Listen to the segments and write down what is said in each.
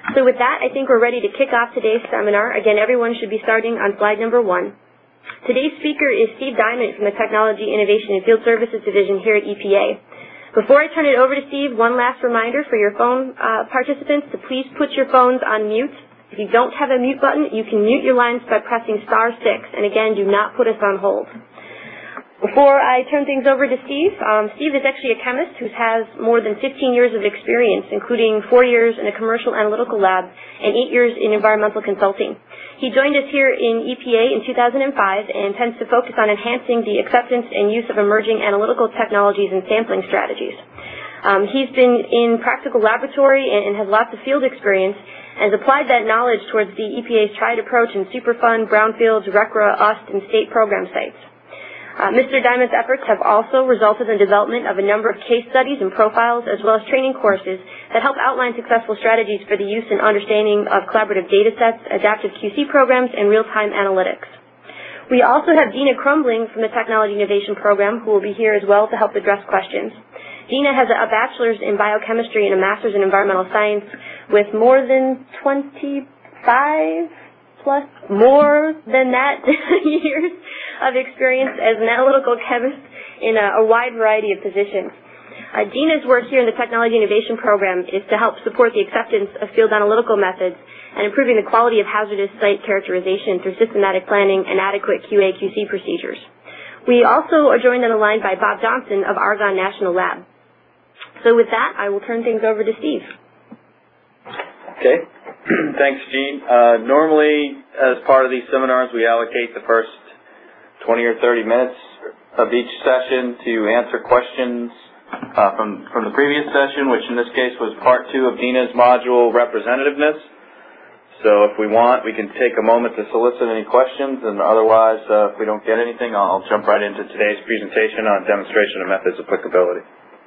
So with that, I think we're ready to kick off today's seminar. Again, everyone should be starting on slide number 1. Today's speaker is Steve Diamond from the Technology, Innovation, and Field Services Division here at EPA. Before I turn it over to Steve, one last reminder for your phone participants to please put your phones on mute. If you don't have a mute button, you can mute your lines by pressing *6. And again, do not put us on hold. Before I turn things over to Steve, Steve is actually a chemist who has more than 15 years of experience, including 4 years in a commercial analytical lab and 8 years in environmental consulting. He joined us here in EPA in 2005 and tends to focus on enhancing the acceptance and use of emerging analytical technologies and sampling strategies. He's been in practical laboratory and has lots of field experience and has applied that knowledge towards the EPA's tried approach in Superfund, brownfields, RCRA, UST, and state program sites. Mr. Diamond's efforts have also resulted in the development of a number of case studies and profiles as well as training courses that help outline successful strategies for the use and understanding of collaborative data sets, adaptive QC programs, and real-time analytics. We also have Dina Crumbling from the Technology Innovation Program who will be here as well to help address questions. Dina has a bachelor's in biochemistry and a master's in environmental science with more than 25 plus more than that years of experience as an analytical chemist in a wide variety of positions. Dina's work here in the Technology Innovation Program is to help support the acceptance of field analytical methods and improving the quality of hazardous site characterization through systematic planning and adequate QA/QC procedures. We also are joined on the line by Bob Johnson of Argonne National Lab. So with that, I will turn things over to Steve. Okay. Thanks, Jean. Normally, as part of these seminars, we allocate the first 20 or 30 minutes of each session to answer questions from the previous session, which in this case was part 2 of Dina's module, representativeness. So if we want, we can take a moment to solicit any questions, and otherwise, if we don't get anything, I'll jump right into today's presentation on demonstration of methods applicability.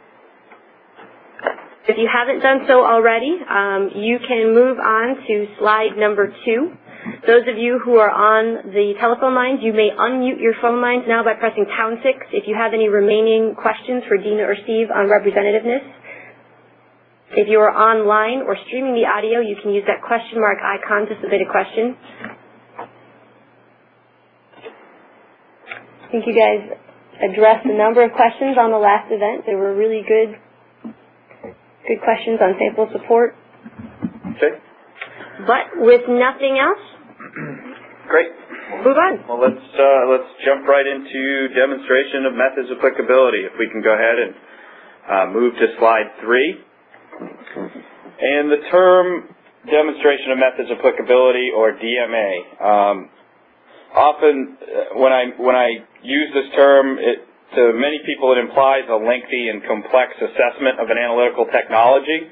If you haven't done so already, you can move on to slide number 2. Those of you who are on the telephone lines, you may unmute your phone lines now by pressing #6 if you have any remaining questions for Dina or Steve on representativeness. If you are online or streaming the audio, you can use that question mark icon to submit a question. I think you guys addressed a number of questions on the last event. They were really good questions on sample support. Okay. But with nothing else, great. Move on. Well, let's jump right into demonstration of methods applicability. If we can go ahead and move to slide 3. And the term demonstration of methods applicability, or DMA, often when I use this term, to many people it implies a lengthy and complex assessment of an analytical technology.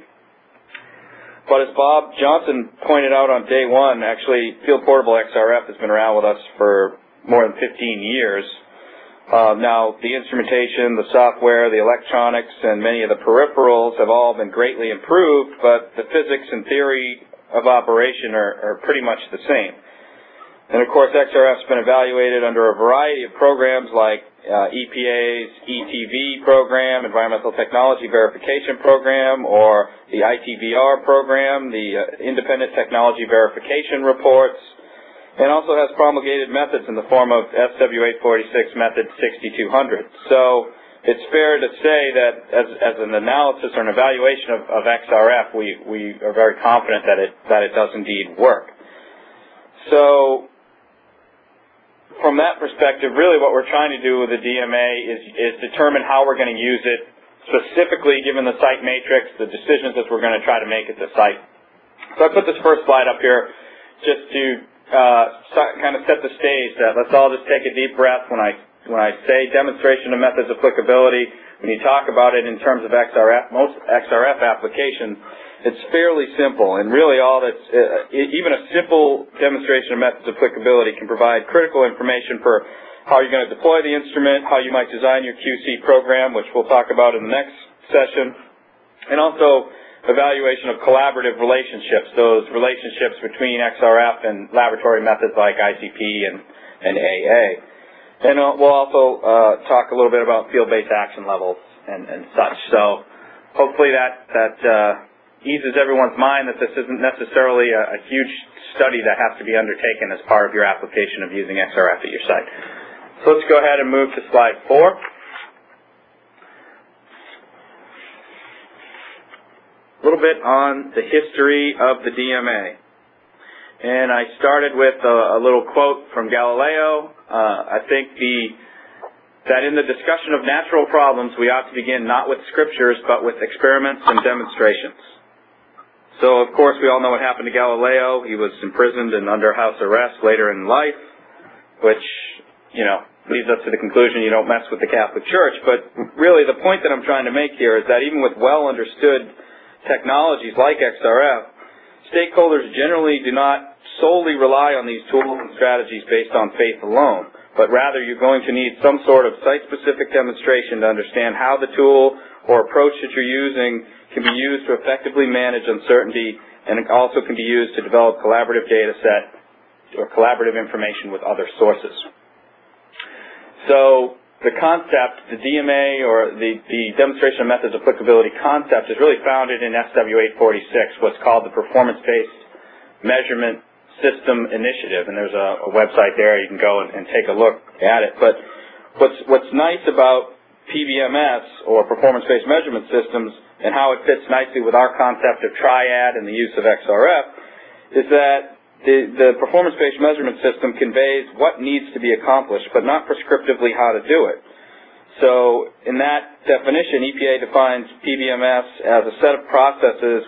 But as Bob Johnson pointed out on day 1, actually Field Portable XRF has been around with us for more than 15 years. Now, the instrumentation, the software, the electronics, and many of the peripherals have all been greatly improved, but the physics and theory of operation are pretty much the same. And of course, XRF's been evaluated under a variety of programs like EPA's ETV program, Environmental Technology Verification Program, or the ITVR program, the Independent Technology Verification Reports, and also has promulgated methods in the form of SW846 Method 6200. So it's fair to say that as an analysis or an evaluation of XRF, we are very confident that it does indeed work. So from that perspective, really what we're trying to do with the DMA is determine how we're going to use it, specifically given the site matrix, the decisions that we're going to try to make at the site. So I put this first slide up here just to kind of set the stage that let's all just take a deep breath when I say demonstration of methods applicability. When you talk about it in terms of XRF, most XRF applications, it's fairly simple, and really all that's, even a simple demonstration of methods applicability can provide critical information for how you're going to deploy the instrument, how you might design your QC program, which we'll talk about in the next session, and also evaluation of collaborative relationships, those relationships between XRF and laboratory methods like ICP and AA. And we'll also talk a little bit about field-based action levels and such. So hopefully that eases everyone's mind that this isn't necessarily a huge study that has to be undertaken as part of your application of using XRF at your site. So let's go ahead and move to slide 4. A little bit on the history of the DMA. And I started with a little quote from Galileo. I think that in the discussion of natural problems, we ought to begin not with scriptures, but with experiments and demonstrations. So, of course, we all know what happened to Galileo. He was imprisoned and under house arrest later in life, which, leads us to the conclusion you don't mess with the Catholic Church. But really, the point that I'm trying to make here is that even with well-understood technologies like XRF, stakeholders generally do not solely rely on these tools and strategies based on faith alone, but rather you're going to need some sort of site-specific demonstration to understand how the tool or approach that you're using can be used to effectively manage uncertainty, and it also can be used to develop collaborative data set or collaborative information with other sources. So the concept, the DMA, or the Demonstration of Methods Applicability concept, is really founded in SW 846, what's called the Performance-Based Measurement System Initiative, and there's a website there. You can go and take a look at it. But what's nice about PBMS, or Performance-Based Measurement Systems, and how it fits nicely with our concept of triad and the use of XRF, is that the performance-based measurement system conveys what needs to be accomplished, but not prescriptively how to do it. So in that definition, EPA defines PBMS as a set of processes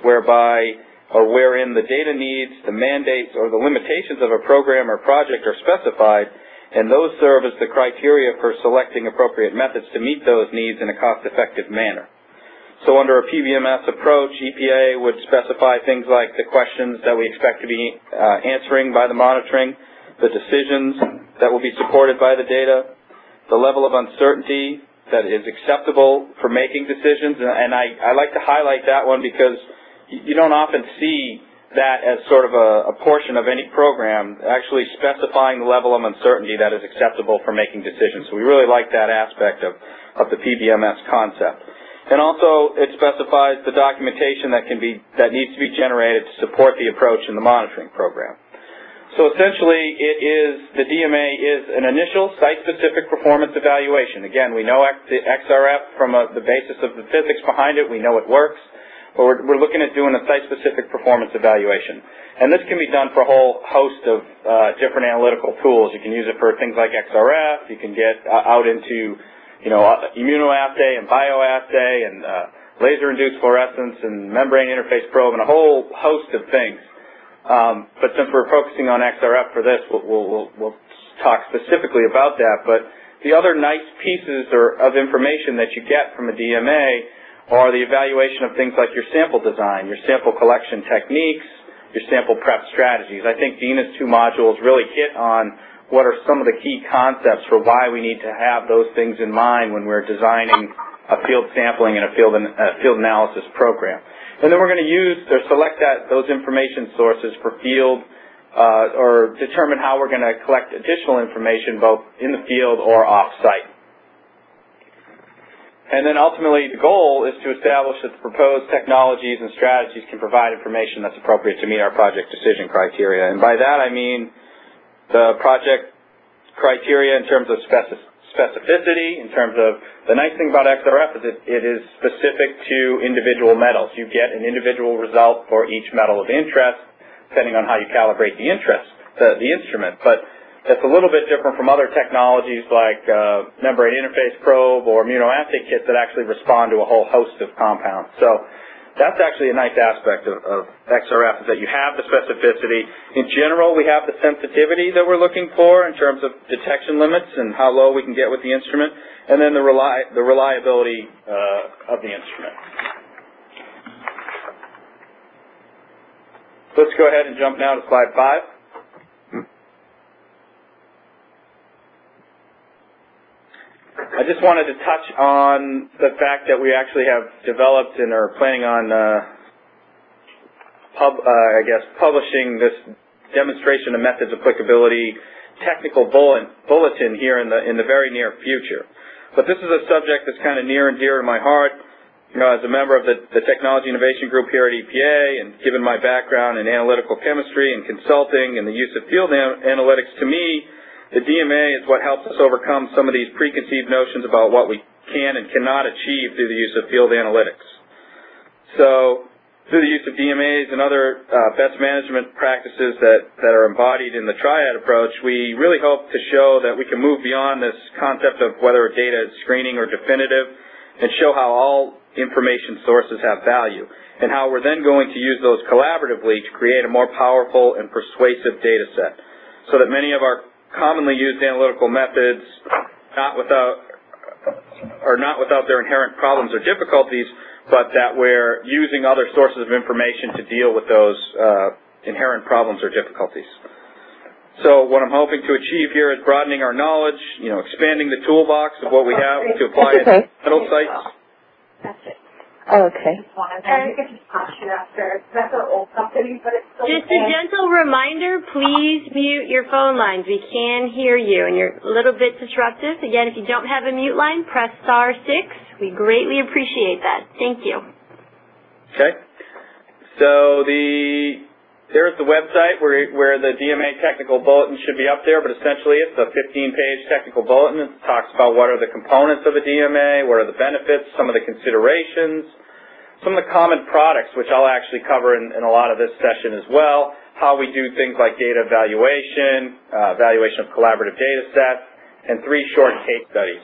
wherein the data needs, the mandates, or the limitations of a program or project are specified, and those serve as the criteria for selecting appropriate methods to meet those needs in a cost-effective manner. So under a PBMS approach, EPA would specify things like the questions that we expect to be answering by the monitoring, the decisions that will be supported by the data, the level of uncertainty that is acceptable for making decisions. And I like to highlight that one because you don't often see that as sort of a portion of any program, actually specifying the level of uncertainty that is acceptable for making decisions. So we really like that aspect of the PBMS concept. And also, it specifies the documentation that needs to be generated to support the approach in the monitoring program. So essentially, the DMA is an initial site-specific performance evaluation. Again, we know the XRF from the basis of the physics behind it. We know it works. But we're looking at doing a site-specific performance evaluation. And this can be done for a whole host of different analytical tools. You can use it for things like XRF. You can get out into immunoassay and bioassay and laser-induced fluorescence and membrane interface probe and a whole host of things. But since we're focusing on XRF for this, we'll talk specifically about that. But the other nice pieces of information that you get from a DMA are the evaluation of things like your sample design, your sample collection techniques, your sample prep strategies. I think Dina's 2 modules really hit on what are some of the key concepts for why we need to have those things in mind when we're designing a field sampling and a field analysis program. And then we're going to use or select those information sources for field or determine how we're going to collect additional information both in the field or off-site. And then ultimately the goal is to establish that the proposed technologies and strategies can provide information that's appropriate to meet our project decision criteria. And by that I mean the project criteria in terms of specificity, in terms of the nice thing about XRF is it is specific to individual metals. You get an individual result for each metal of interest, depending on how you calibrate the instrument. But that's a little bit different from other technologies like membrane interface probe or immunoassay kits that actually respond to a whole host of compounds. So that's actually a nice aspect of XRF, is that you have the specificity. In general, we have the sensitivity that we're looking for in terms of detection limits and how low we can get with the instrument, and then the reliability of the instrument. Let's go ahead and jump now to slide 5. I just wanted to touch on the fact that we actually have developed and are planning on, publishing this demonstration of methods applicability technical bulletin here in the very near future. But this is a subject that's kind of near and dear to my heart. as a member of the Technology Innovation Group here at EPA, and given my background in analytical chemistry and consulting and the use of field analytics, to me, the DMA is what helps us overcome some of these preconceived notions about what we can and cannot achieve through the use of field analytics. So, through the use of DMAs and other best management practices that are embodied in the triad approach, we really hope to show that we can move beyond this concept of whether data is screening or definitive, and show how all information sources have value, and how we're then going to use those collaboratively to create a more powerful and persuasive data set, so that many of our commonly used analytical methods not without their inherent problems or difficulties, but that we're using other sources of information to deal with those inherent problems or difficulties. So what I'm hoping to achieve here is broadening our knowledge, expanding the toolbox of what we have to apply at metal sites. That's it. Oh, okay. Just a gentle reminder, please mute your phone lines. We can hear you, and you're a little bit disruptive. Again, if you don't have a mute line, press *6. We greatly appreciate that. Thank you. Okay. So there's the website where the DMA technical bulletin should be up there, but essentially it's a 15-page technical bulletin. It talks about what are the components of a DMA, what are the benefits, some of the considerations, some of the common products, which I'll actually cover in a lot of this session as well, how we do things like data evaluation, evaluation of collaborative data sets, and 3 short case studies.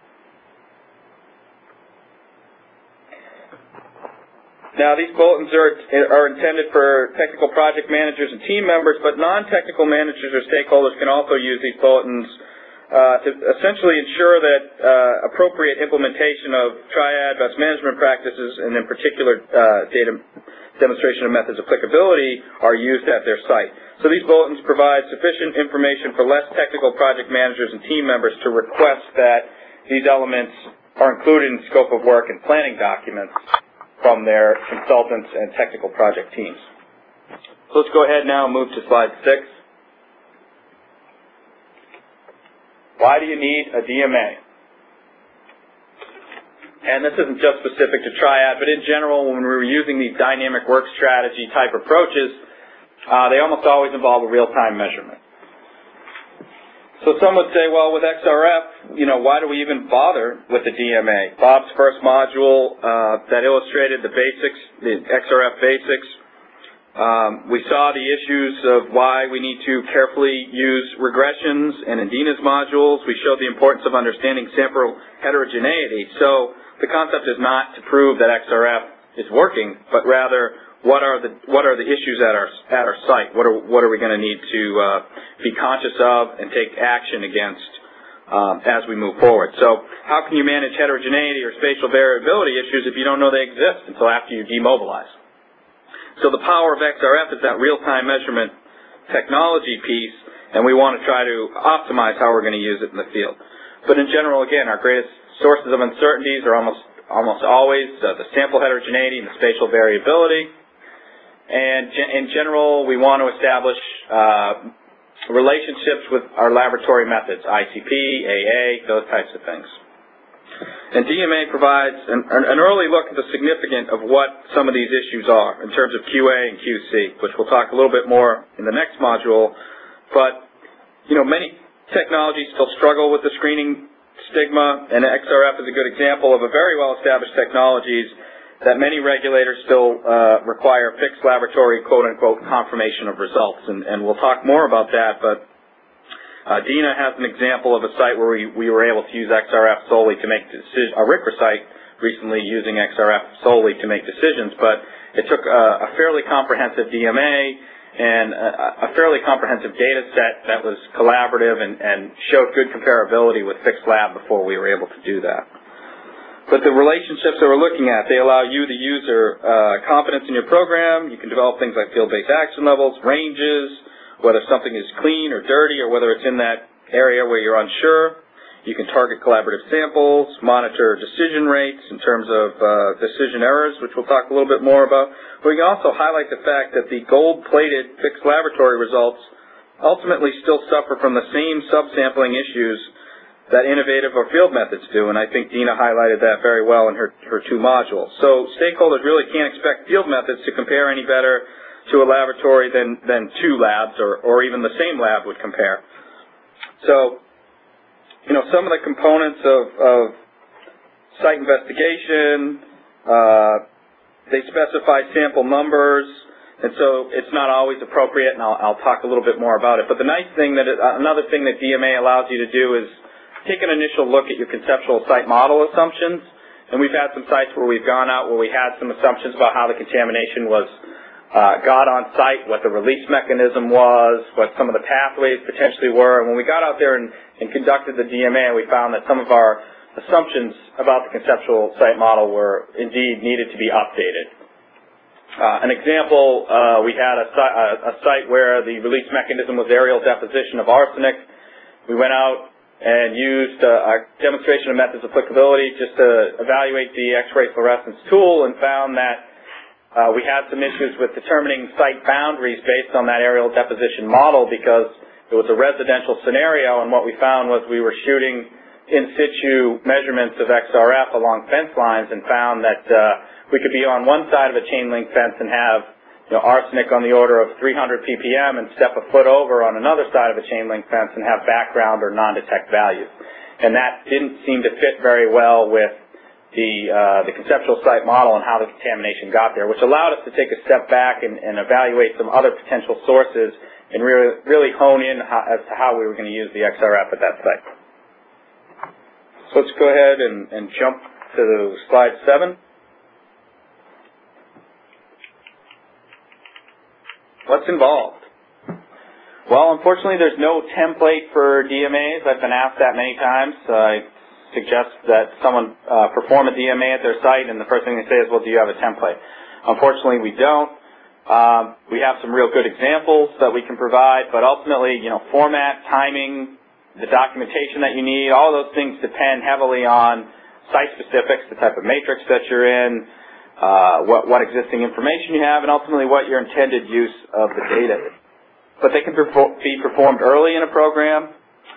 Now, these bulletins are intended for technical project managers and team members, but non-technical managers or stakeholders can also use these bulletins to essentially ensure that appropriate implementation of triad best management practices, and in particular data demonstration of methods applicability, are used at their site. So these bulletins provide sufficient information for less technical project managers and team members to request that these elements are included in scope of work and planning documents from their consultants and technical project teams. So let's go ahead now and move to slide 6. Why do you need a DMA? And this isn't just specific to Triad, but in general, when we're using these dynamic work strategy type approaches, they almost always involve a real-time measurement. So some would say, well, with XRF, why do we even bother with the DMA? Bob's first module that illustrated the basics, the XRF basics, we saw the issues of why we need to carefully use regressions, and in Dina's modules, we showed the importance of understanding sample heterogeneity. So the concept is not to prove that XRF is working, but rather what are the issues at our site? What are we going to need to be conscious of and take action against as we move forward? So how can you manage heterogeneity or spatial variability issues if you don't know they exist until after you demobilize? So the power of XRF is that real-time measurement technology piece, and we want to try to optimize how we're going to use it in the field. But in general, again, our greatest sources of uncertainties are almost always the sample heterogeneity and the spatial variability. And in general, we want to establish relationships with our laboratory methods, ICP, AA, those types of things. And DMA provides an early look at the significance of what some of these issues are in terms of QA and QC, which we'll talk a little bit more in the next module. But, many technologies still struggle with the screening stigma, and XRF is a good example of a very well-established technologies that many regulators still require fixed laboratory, quote-unquote, confirmation of results. And we'll talk more about that, but Dina has an example of a site where we were able to use XRF solely to make decisions, a RCRA site recently using XRF solely to make decisions, but it took a fairly comprehensive DMA and a fairly comprehensive data set that was collaborative and showed good comparability with fixed lab before we were able to do that. But the relationships that we're looking at, they allow you, the user, confidence in your program. You can develop things like field-based action levels, ranges, whether something is clean or dirty, or whether it's in that area where you're unsure. You can target collaborative samples, monitor decision rates in terms of decision errors, which we'll talk a little bit more about. We can also highlight the fact that the gold-plated fixed laboratory results ultimately still suffer from the same subsampling issues that innovative or field methods do, and I think Dina highlighted that very well in her two modules. So stakeholders really can't expect field methods to compare any better to a laboratory than two labs or even the same lab would compare. So, some of the components of site investigation, they specify sample numbers, and so it's not always appropriate, and I'll talk a little bit more about it. But the nice thing another thing that DMA allows you to do is take an initial look at your conceptual site model assumptions, and we've had some sites where we've gone out where we had some assumptions about how the contamination was got on site, what the release mechanism was, what some of the pathways potentially were. And when we got out there and conducted the DMA, we found that some of our assumptions about the conceptual site model were indeed needed to be updated. An example, we had a site where the release mechanism was aerial deposition of arsenic. We went out and used a demonstration of methods of applicability just to evaluate the X-ray fluorescence tool, and found that we had some issues with determining site boundaries based on that aerial deposition model because it was a residential scenario, and what we found was we were shooting in situ measurements of XRF along fence lines and found that we could be on one side of a chain link fence and have arsenic on the order of 300 ppm and step a foot over on another side of a chain link fence and have background or non-detect values. And that didn't seem to fit very well with the conceptual site model and how the contamination got there, which allowed us to take a step back and evaluate some other potential sources and really hone in as to how we were going to use the XRF at that site. So let's go ahead and jump to slide 7. What's involved? Well, unfortunately, there's no template for DMAs. I've been asked that many times. I suggest that someone perform a DMA at their site, and the first thing they say is, well, do you have a template? Unfortunately, we don't. We have some real good examples that we can provide, but ultimately, format, timing, the documentation that you need, all those things depend heavily on site specifics, the type of matrix that you're in, what existing information you have, and ultimately what your intended use of the data is. But they can be performed early in a program,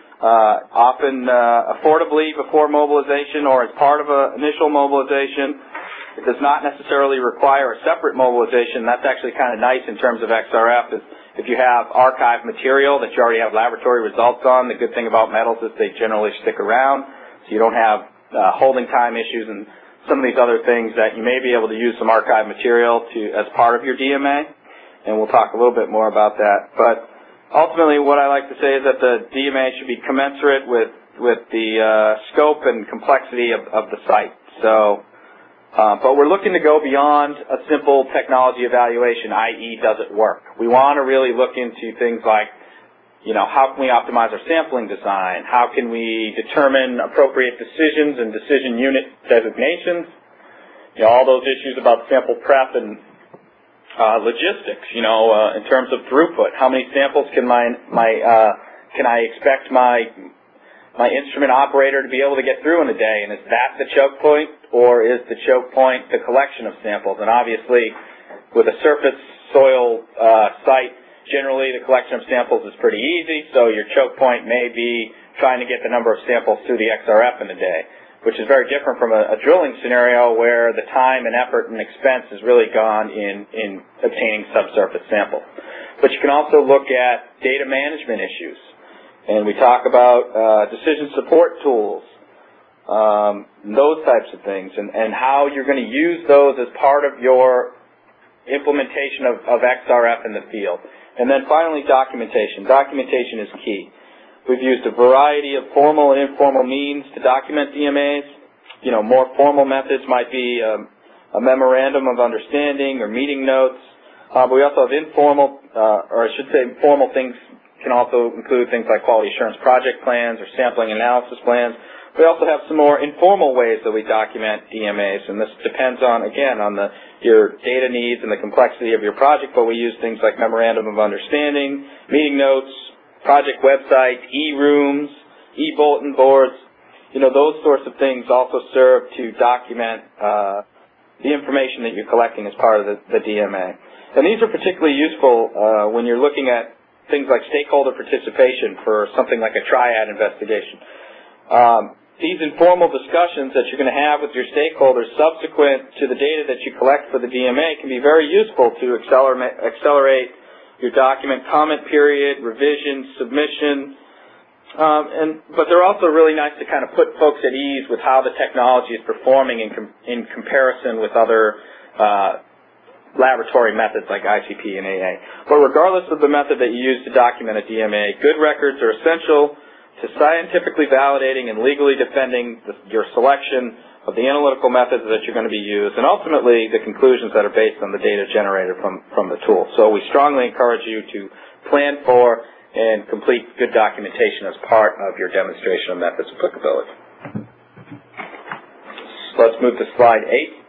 often affordably before mobilization or as part of an initial mobilization. It does not necessarily require a separate mobilization. That's actually kind of nice in terms of XRF. If you have archived material that you already have laboratory results on, the good thing about metals is they generally stick around, so you don't have holding time issues and some of these other things that you may be able to use some archived material as part of your DMA, and we'll talk a little bit more about that. But ultimately, what I like to say is that the DMA should be commensurate with the scope and complexity of the site. So, but we're looking to go beyond a simple technology evaluation, i.e., does it work? We want to really look into things like, how can we optimize our sampling design? How can we determine appropriate decisions and decision unit designations? All those issues about sample prep and logistics, in terms of throughput. How many samples can can I expect my instrument operator to be able to get through in a day? And is that the choke point, or is the choke point the collection of samples? And obviously, with a surface soil site, generally the collection of samples is pretty easy, so your choke point may be trying to get the number of samples through the XRF in a day, which is very different from a drilling scenario where the time and effort and expense is really gone in obtaining subsurface samples. But you can also look at data management issues. And we talk about decision support tools, those types of things, and how you're going to use those as part of your implementation of XRF in the field. And then finally, documentation. Documentation is key. We've used a variety of formal and informal means to document DMAs. More formal methods might be a memorandum of understanding or meeting notes. But we also have informal, or I should say formal things can also include things like quality assurance project plans or sampling analysis plans. We also have some more informal ways that we document DMAs, and this depends on, again, on your data needs and the complexity of your project, but we use things like memorandum of understanding, meeting notes, project websites, e-rooms, e-bulletin boards. Those sorts of things also serve to document the information that you're collecting as part of the DMA. And these are particularly useful when you're looking at things like stakeholder participation for something like a triad investigation. These informal discussions that you're going to have with your stakeholders subsequent to the data that you collect for the DMA can be very useful to accelerate your document comment period, revision, submission, but they're also really nice to kind of put folks at ease with how the technology is performing in comparison with other laboratory methods like ICP and AA. But regardless of the method that you use to document a DMA, good records are essential to scientifically validating and legally defending your selection of the analytical methods that you're going to be used, and ultimately the conclusions that are based on the data generated from the tool. So we strongly encourage you to plan for and complete good documentation as part of your demonstration of methods applicability. So let's move to slide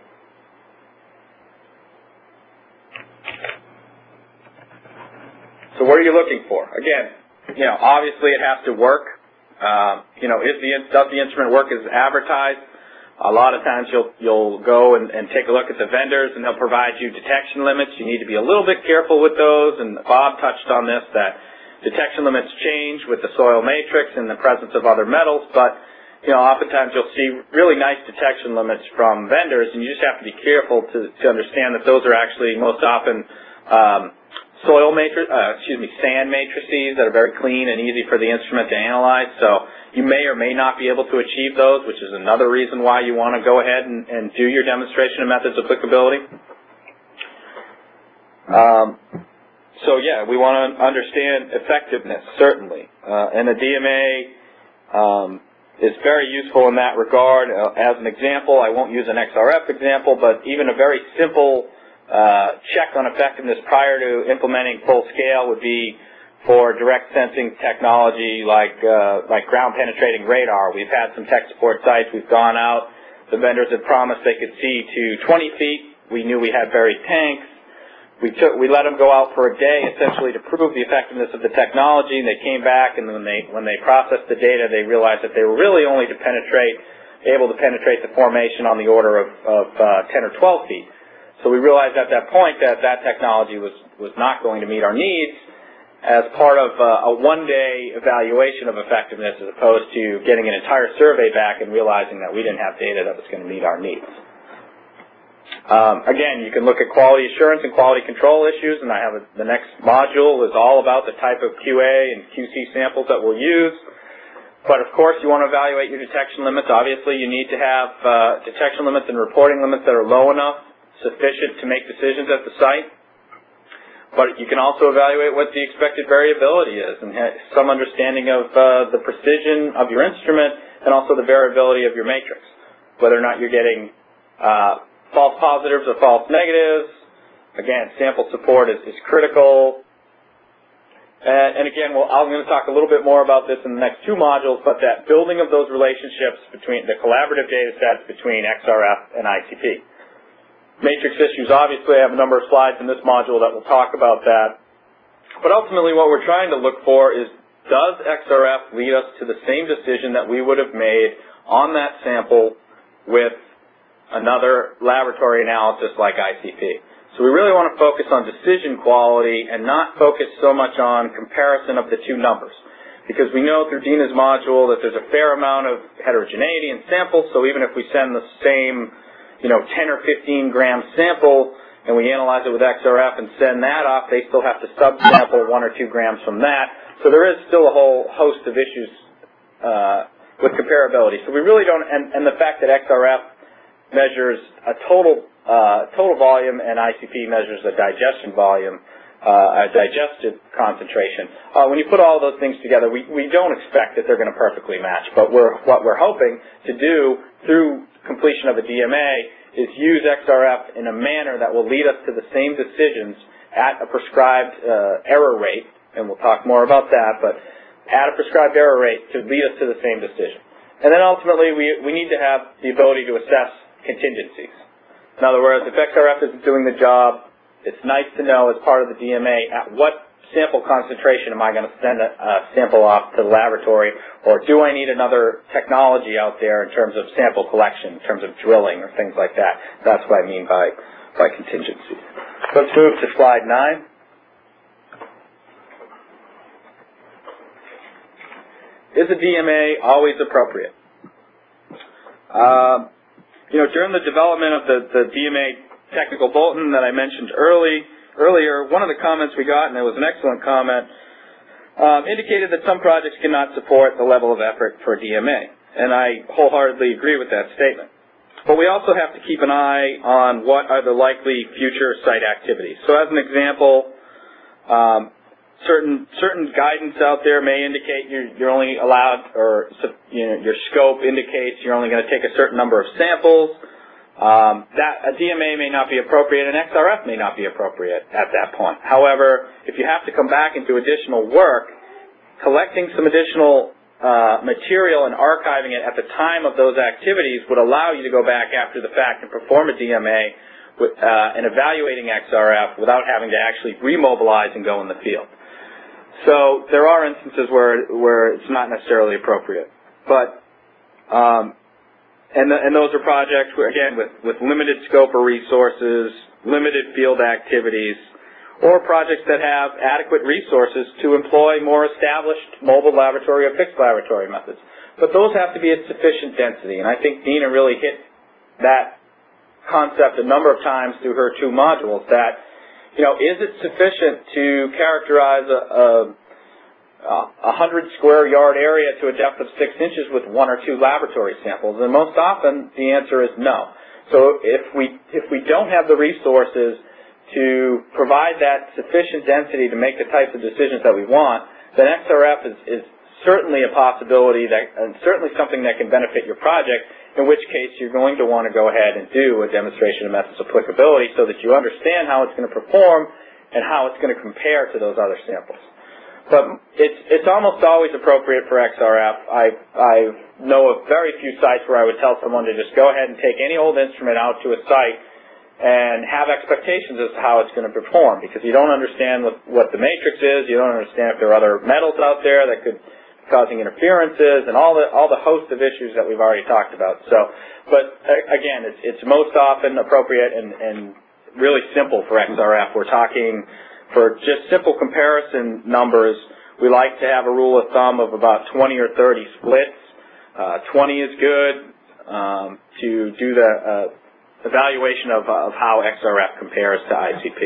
8. So what are you looking for? Again, obviously it has to work. Does the instrument work as advertised? A lot of times you'll go and take a look at the vendors, and they'll provide you detection limits. You need to be a little bit careful with those, and Bob touched on this, that detection limits change with the soil matrix and the presence of other metals, but oftentimes you'll see really nice detection limits from vendors, and you just have to be careful to understand that those are actually most often sand matrices that are very clean and easy for the instrument to analyze. So you may or may not be able to achieve those, which is another reason why you want to go ahead and do your demonstration of methods applicability. We want to understand effectiveness, certainly. And the DMA is very useful in that regard. As an example, I won't use an XRF example, but even a very simple check on effectiveness prior to implementing full scale would be for direct sensing technology like ground penetrating radar. We've had some tech support sites. We've gone out. The vendors had promised they could see to 20 feet. We knew we had buried tanks. We let them go out for a day essentially to prove the effectiveness of the technology, and they came back, and when they processed the data, they realized that they were really only able to penetrate the formation on the order of 10 or 12 feet. So we realized at that point that technology was not going to meet our needs as part of a one-day evaluation of effectiveness, as opposed to getting an entire survey back and realizing that we didn't have data that was going to meet our needs. Again, you can look at quality assurance and quality control issues, and the next module is all about the type of QA and QC samples that we'll use. But of course, you want to evaluate your detection limits. Obviously, you need to have detection limits and reporting limits that are low enough, sufficient to make decisions at the site. But you can also evaluate what the expected variability is and have some understanding of the precision of your instrument and also the variability of your matrix, whether or not you're getting false positives or false negatives. Again, sample support is critical. And again, I'm going to talk a little bit more about this in the next two modules, but that building of those relationships between the collaborative data sets between XRF and ICP. Matrix issues, obviously, I have a number of slides in this module that will talk about that. But ultimately, what we're trying to look for is, does XRF lead us to the same decision that we would have made on that sample with another laboratory analysis like ICP? So we really want to focus on decision quality and not focus so much on comparison of the two numbers. Because we know through Dina's module that there's a fair amount of heterogeneity in samples, so even if we send the same 10 or 15 gram sample and we analyze it with XRF and send that off, they still have to subsample 1 or 2 grams from that. So there is still a whole host of issues with comparability. So we really don't, and the fact that XRF measures a total volume and ICP measures a digestion volume, a digested concentration. When you put all those things together, we don't expect that they're going to perfectly match. But what we're hoping to do through completion of a DMA is use XRF in a manner that will lead us to the same decisions at a prescribed error rate, and we'll talk more about that, but at a prescribed error rate to lead us to the same decision. And then ultimately, we need to have the ability to assess contingencies. In other words, if XRF isn't doing the job, it's nice to know as part of the DMA at what sample concentration am I going to send a sample off to the laboratory, or do I need another technology out there in terms of sample collection, in terms of drilling or things like that. That's what I mean by contingency. Let's move to slide 9. is a DMA always appropriate? During the development of the DMA technical bulletin that I mentioned earlier, one of the comments we got, and it was an excellent comment, indicated that some projects cannot support the level of effort for DMA, and I wholeheartedly agree with that statement. But we also have to keep an eye on what are the likely future site activities. So as an example, certain guidance out there may indicate you're only allowed, or your scope indicates you're only going to take a certain number of samples. That a DMA may not be appropriate, and XRF may not be appropriate at that point. However, if you have to come back and do additional work, collecting some additional material and archiving it at the time of those activities would allow you to go back after the fact and perform a DMA and evaluating XRF without having to actually remobilize and go in the field. So there are instances where it's not necessarily appropriate. But and those are projects where, again, with limited scope or resources, limited field activities, or projects that have adequate resources to employ more established mobile laboratory or fixed laboratory methods. But those have to be at sufficient density, and I think Dina really hit that concept a number of times through her 2 modules, that, is it sufficient to characterize a 100 square yard area to a depth of 6 inches with 1 or 2 laboratory samples? And most often the answer is no. So if we don't have the resources to provide that sufficient density to make the types of decisions that we want, then XRF is certainly a possibility, and certainly something that can benefit your project, in which case you're going to want to go ahead and do a demonstration of methods applicability so that you understand how it's going to perform and how it's going to compare to those other samples. But it's almost always appropriate for XRF. I know of very few sites where I would tell someone to just go ahead and take any old instrument out to a site and have expectations as to how it's going to perform, because you don't understand what the matrix is, you don't understand if there are other metals out there that could be causing interferences, and all the host of issues that we've already talked about. So, but again, it's most often appropriate and really simple for XRF. We're talking for just simple comparison numbers. We like to have a rule of thumb of about 20 or 30 splits. 20 is good to do the evaluation of how XRF compares to ICP.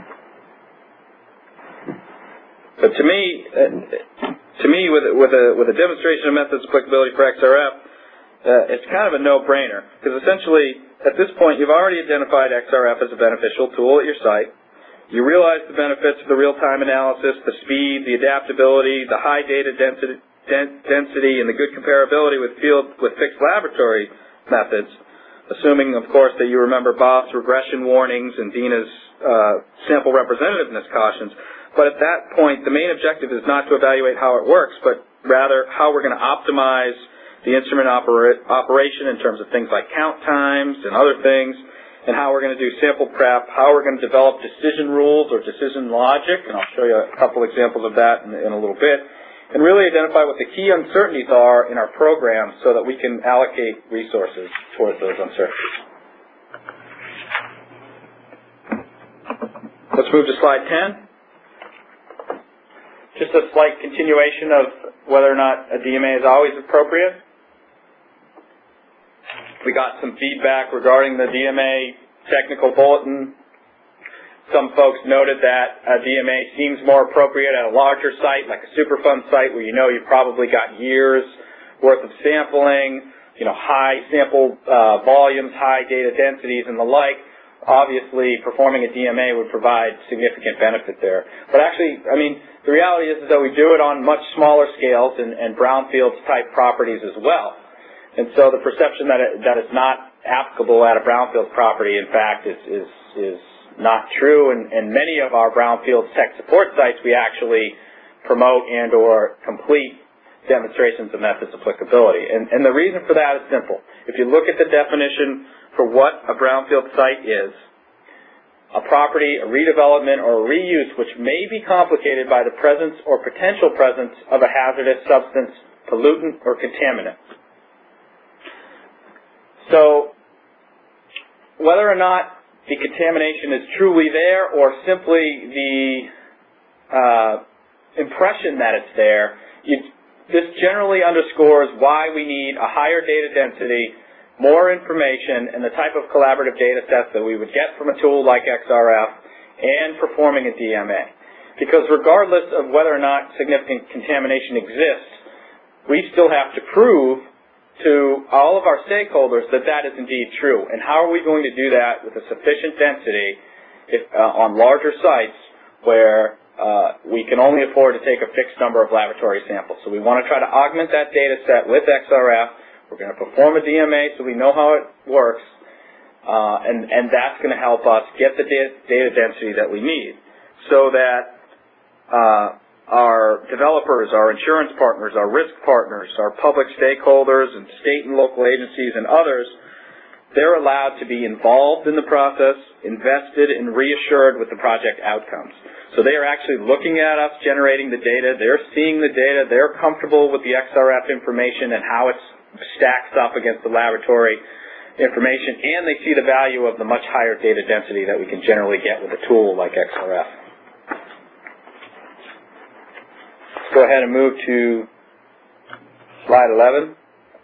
But to me, with a demonstration of methods applicability for XRF, it's kind of a no-brainer, because essentially at this point you've already identified XRF as a beneficial tool at your site. You realize the benefits of the real-time analysis, the speed, the adaptability, the high data density, and the good comparability with fixed laboratory methods, assuming, of course, that you remember Bob's regression warnings and Dina's sample representativeness cautions. But at that point, the main objective is not to evaluate how it works, but rather how we're going to optimize the instrument operation in terms of things like count times and other things, and how we're going to do sample prep, how we're going to develop decision rules or decision logic, and I'll show you a couple examples of that in a little bit, and really identify what the key uncertainties are in our program so that we can allocate resources towards those uncertainties. Let's move to slide 10. Just a slight continuation of whether or not a DMA is always appropriate. We got some feedback regarding the DMA technical bulletin. Some folks noted that a DMA seems more appropriate at a larger site, like a Superfund site, where you've probably got years worth of sampling, high sample volumes, high data densities, and the like. Obviously, performing a DMA would provide significant benefit there. But actually, the reality is that we do it on much smaller scales and brownfields-type properties as well. And so the perception that it's not applicable at a brownfield property, in fact, is not true. And many of our brownfield tech support sites, we actually promote and or complete demonstrations of methods applicability. And the reason for that is simple. If you look at the definition for what a brownfield site is, a property, a redevelopment, or a reuse which may be complicated by the presence or potential presence of a hazardous substance, pollutant, or contaminant. So whether or not the contamination is truly there or simply the impression that it's there, this generally underscores why we need a higher data density, more information, and the type of collaborative data sets that we would get from a tool like XRF and performing a DMA. Because regardless of whether or not significant contamination exists, we still have to prove to all of our stakeholders that that is indeed true. And how are we going to do that with a sufficient density on larger sites where we can only afford to take a fixed number of laboratory samples? So we want to try to augment that data set with XRF. We're going to perform a DMA so we know how it works, and that's going to help us get the data density that we need so that our developers, our insurance partners, our risk partners, our public stakeholders, and state and local agencies and others, they're allowed to be involved in the process, invested, and reassured with the project outcomes. So they are actually looking at us generating the data, they're seeing the data, they're comfortable with the XRF information and how it stacks up against the laboratory information, and they see the value of the much higher data density that we can generally get with a tool like XRF. Let's go ahead and move to slide 11.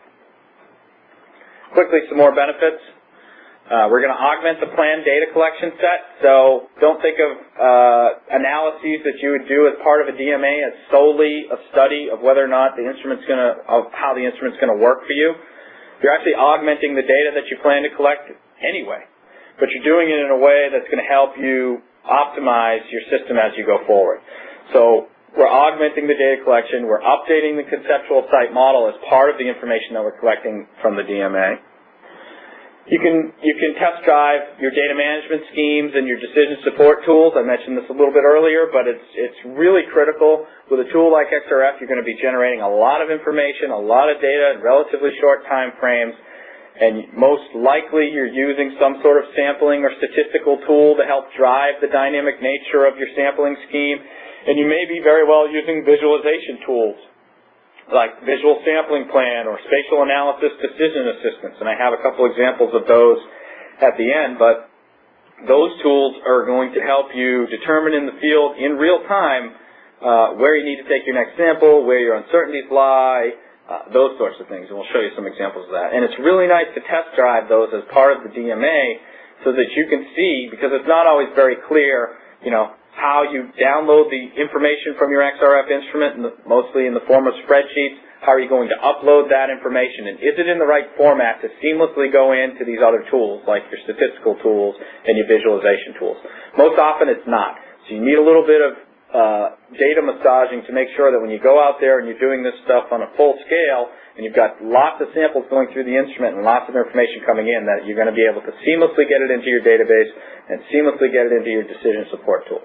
Quickly, some more benefits. We're going to augment the planned data collection set, so don't think of analyses that you would do as part of a DMA as solely a study of whether or not the instrument's going to, of how the instrument's going to work for you. You're actually augmenting the data that you plan to collect anyway, but you're doing it in a way that's going to help you optimize your system as you go forward. So we're augmenting the data collection. We're updating the conceptual site model as part of the information that we're collecting from the DMA. You can test drive your data management schemes and your decision support tools. I mentioned this a little bit earlier, but it's really critical. With a tool like XRF, you're going to be generating a lot of information, a lot of data in relatively short time frames, and most likely you're using some sort of sampling or statistical tool to help drive the dynamic nature of your sampling scheme, and you may be very well using visualization tools like Visual Sampling Plan or Spatial Analysis Decision Assistance, and I have a couple examples of those at the end, but those tools are going to help you determine in the field in real time where you need to take your next sample, where your uncertainties lie, those sorts of things, and we'll show you some examples of that. And it's really nice to test drive those as part of the DMA so that you can see, because it's not always very clear, how you download the information from your XRF instrument, mostly in the form of spreadsheets. How are you going to upload that information, and is it in the right format to seamlessly go into these other tools, like your statistical tools and your visualization tools? Most often it's not. So you need a little bit of data massaging to make sure that when you go out there and you're doing this stuff on a full scale, and you've got lots of samples going through the instrument and lots of information coming in, that you're going to be able to seamlessly get it into your database and seamlessly get it into your decision support tools.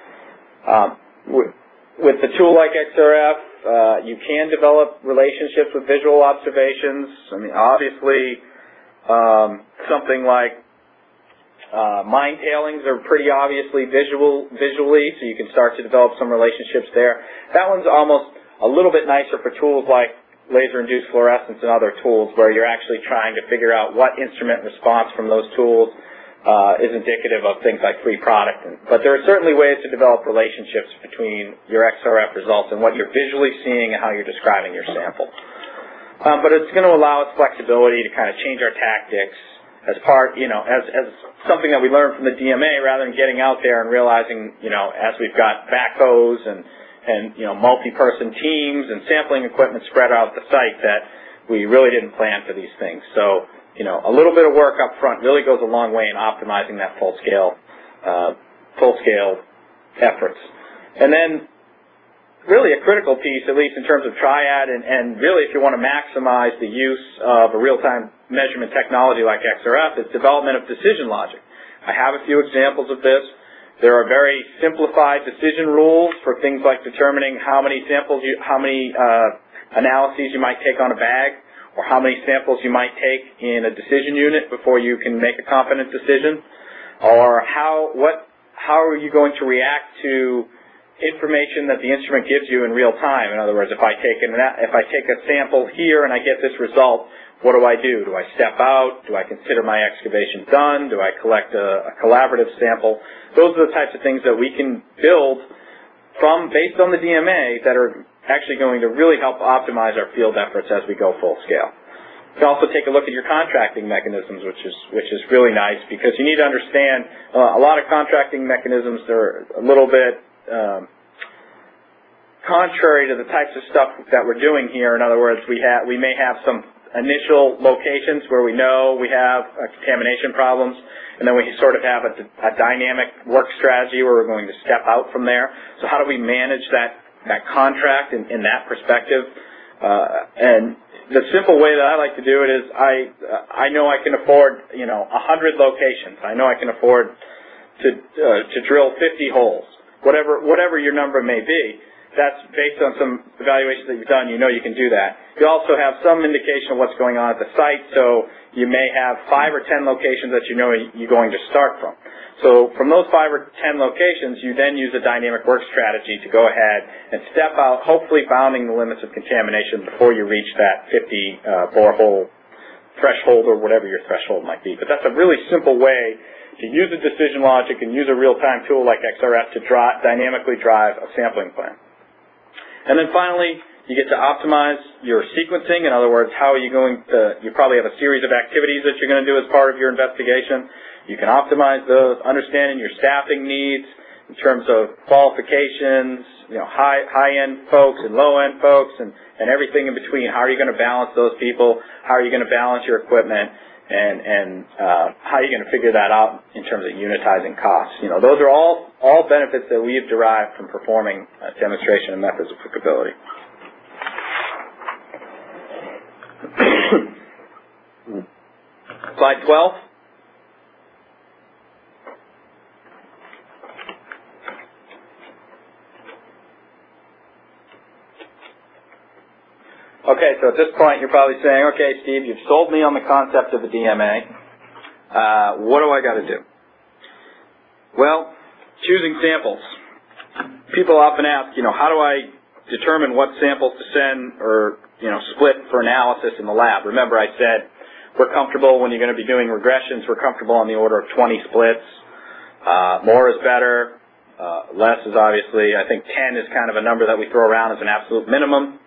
With the tool like XRF, you can develop relationships with visual observations. I mean, obviously, something like mine tailings are pretty obviously visually, so you can start to develop some relationships there. That one's almost a little bit nicer for tools like laser-induced fluorescence and other tools, where you're actually trying to figure out what instrument response from those tools is indicative of things like free product. But there are certainly ways to develop relationships between your XRF results and what you're visually seeing and how you're describing your sample. But it's going to allow us flexibility to kind of change our tactics as part, as something that we learned from the DMA, rather than getting out there and realizing, as we've got backhoes and multi-person teams and sampling equipment spread out the site, that we really didn't plan for these things. So, a little bit of work up front really goes a long way in optimizing that full-scale efforts. And then, really a critical piece, at least in terms of Triad, and really if you want to maximize the use of a real-time measurement technology like XRF, is development of decision logic. I have a few examples of this. There are very simplified decision rules for things like determining how many analyses you might take on a bag, or how many samples you might take in a decision unit before you can make a confident decision, or how are you going to react to information that the instrument gives you in real time. In other words, if I take a sample here and I get this result, what do I do? Do I step out? Do I consider my excavation done? Do I collect a collaborative sample? Those are the types of things that we can build based on the DMA, that are actually going to really help optimize our field efforts as we go full scale. You can also take a look at your contracting mechanisms, which is really nice, because you need to understand a lot of contracting mechanisms are a little bit contrary to the types of stuff that we're doing here. In other words, we may have some initial locations where we know we have contamination problems, and then we sort of have a dynamic work strategy where we're going to step out from there. So how do we manage that contract in that perspective? And the simple way that I like to do it is I know I can afford 100 locations. I know I can afford to drill 50 holes, whatever your number may be. That's based on some evaluations that you've done. You know you can do that. You also have some indication of what's going on at the site, so you may have 5 or 10 locations that you know you're going to start from. So from those 5 or 10 locations, you then use a dynamic work strategy to go ahead and step out, hopefully bounding the limits of contamination before you reach that 50 borehole threshold or whatever your threshold might be. But that's a really simple way to use a decision logic and use a real-time tool like XRF to dynamically drive a sampling plan. And then finally, you get to optimize your sequencing. In other words, how are you going to, you probably have a series of activities that you're going to do as part of your investigation. You can optimize those, understanding your staffing needs in terms of qualifications, high-end folks and low-end folks and everything in between. How are you going to balance those people? How are you going to balance your equipment? And how are you going to figure that out in terms of unitizing costs? Those are all benefits that we've derived from performing a demonstration of methods of applicability. Slide 12. Okay, so at this point you're probably saying, okay, Steve, you've sold me on the concept of the DMA. What do I got to do? Well, choosing samples. People often ask, how do I determine what samples to send or, split for analysis in the lab? Remember I said we're comfortable when you're going to be doing regressions, we're comfortable on the order of 20 splits. More is better. Less is obviously, I think 10 is kind of a number that we throw around as an absolute minimum.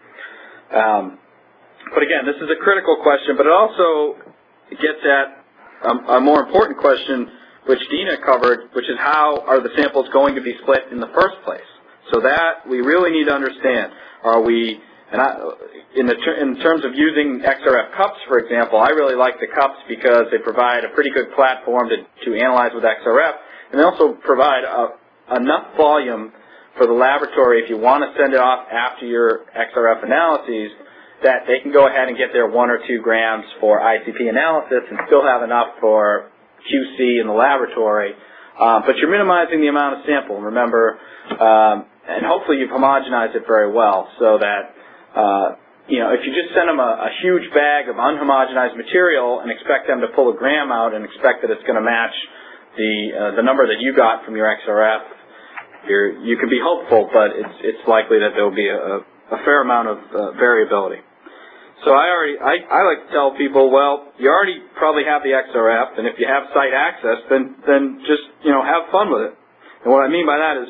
But again, this is a critical question, but it also gets at a more important question, which Dina covered, which is how are the samples going to be split in the first place? So that we really need to understand. Are we, in terms of using XRF cups, for example, I really like the cups because they provide a pretty good platform to analyze with XRF, and they also provide enough volume for the laboratory, if you want to send it off after your XRF analyses, that they can go ahead and get their 1 or 2 grams for ICP analysis and still have enough for QC in the laboratory. But you're minimizing the amount of sample. Remember, and hopefully you've homogenized it very well so that, if you just send them a huge bag of unhomogenized material and expect them to pull a gram out and expect that it's going to match the number that you got from your XRF, you can be hopeful, but it's likely that there will be a fair amount of variability. So I like to tell people, well, you already probably have the XRF, and if you have site access, then just have fun with it. And what I mean by that is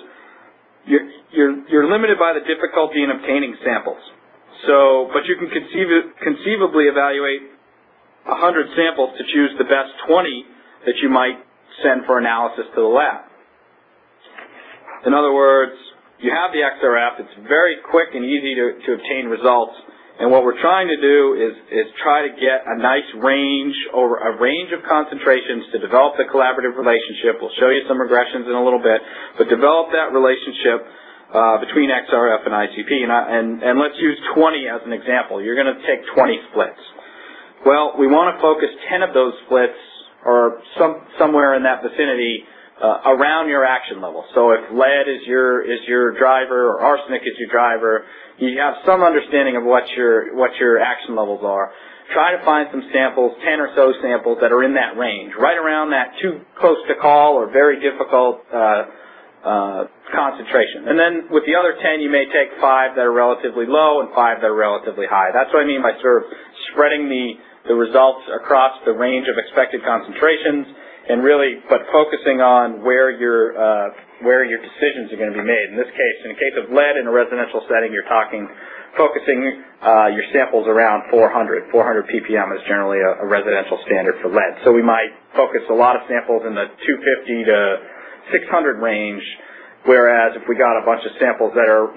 you're limited by the difficulty in obtaining samples. So, but you can conceivably evaluate 100 samples to choose the best 20 that you might send for analysis to the lab. In other words, you have the XRF. It's very quick and easy to obtain results. And what we're trying to do is try to get a nice range over a range of concentrations to develop the collaborative relationship. We'll show you some regressions in a little bit, but develop that relationship between XRF and ICP. And let's use 20 as an example. You're going to take 20 splits. Well, we want to focus 10 of those splits or somewhere in that vicinity around your action level. So if lead is your driver or arsenic is your driver, you have some understanding of what your action levels are. Try to find some samples, 10 or so samples that are in that range, right around that too close to call or very difficult concentration. And then with the other 10, you may take 5 that are relatively low and 5 that are relatively high. That's what I mean by sort of spreading the results across the range of expected concentrations, and really, but focusing on where your where your decisions are going to be made. In this case, in the case of lead in a residential setting, you're focusing your samples around 400. 400 ppm is generally a residential standard for lead. So we might focus a lot of samples in the 250 to 600 range, whereas if we got a bunch of samples that are,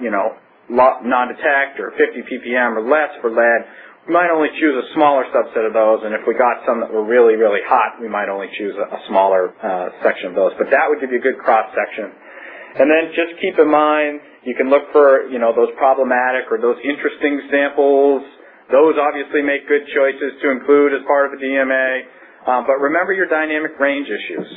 non-detect or 50 ppm or less for lead, we might only choose a smaller subset of those, and if we got some that were really, really hot, we might only choose a smaller section of those. But that would give you a good cross-section. And then just keep in mind, you can look for, those problematic or those interesting samples. Those obviously make good choices to include as part of a DMA. But remember your dynamic range issues.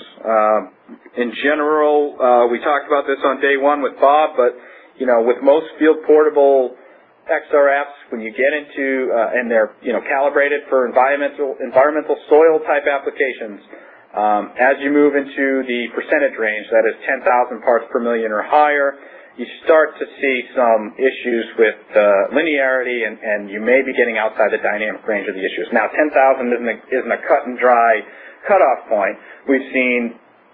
In general, we talked about this on day one with Bob, but, with most field portable XRFs, when you get into, and they're, calibrated for environmental soil type applications, as you move into the percentage range, that is 10,000 parts per million or higher, you start to see some issues with linearity, and you may be getting outside the dynamic range of the issues. Now, 10,000 isn't a cut and dry cutoff point. We've seen,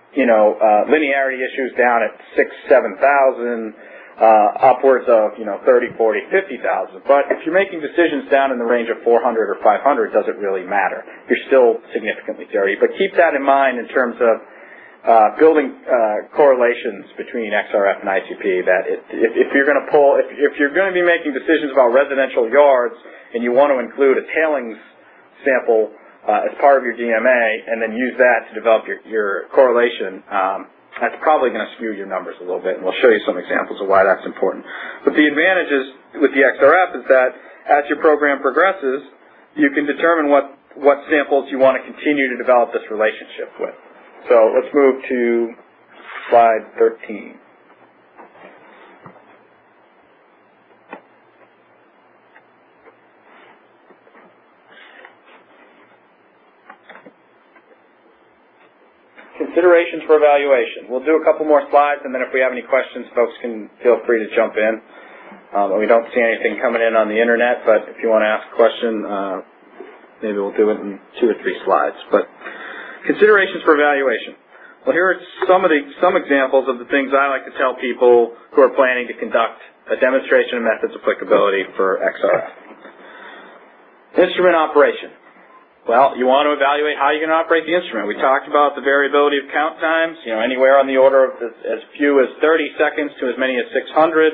linearity issues down at 6,000, 7,000, upwards of, 30, 40, 50,000. But if you're making decisions down in the range of 400 or 500, does it really matter? You're still significantly dirty. But keep that in mind in terms of building correlations between XRF and ICP. That if you're going to be making decisions about residential yards and you want to include a tailings sample as part of your DMA and then use that to develop your correlation, that's probably going to skew your numbers a little bit, and we'll show you some examples of why that's important. But the advantages with the XRF is that as your program progresses, you can determine what samples you want to continue to develop this relationship with. So let's move to slide 13. Considerations for evaluation. We'll do a couple more slides, and then if we have any questions, folks can feel free to jump in. We don't see anything coming in on the internet, but if you want to ask a question, maybe we'll do it in 2 or 3 slides. But considerations for evaluation. Well, here are some examples of the things I like to tell people who are planning to conduct a demonstration of methods applicability for XRF. Instrument operation. Well, you want to evaluate how you're going to operate the instrument. We talked about the variability of count times, anywhere on the order of as few as 30 seconds to as many as 600.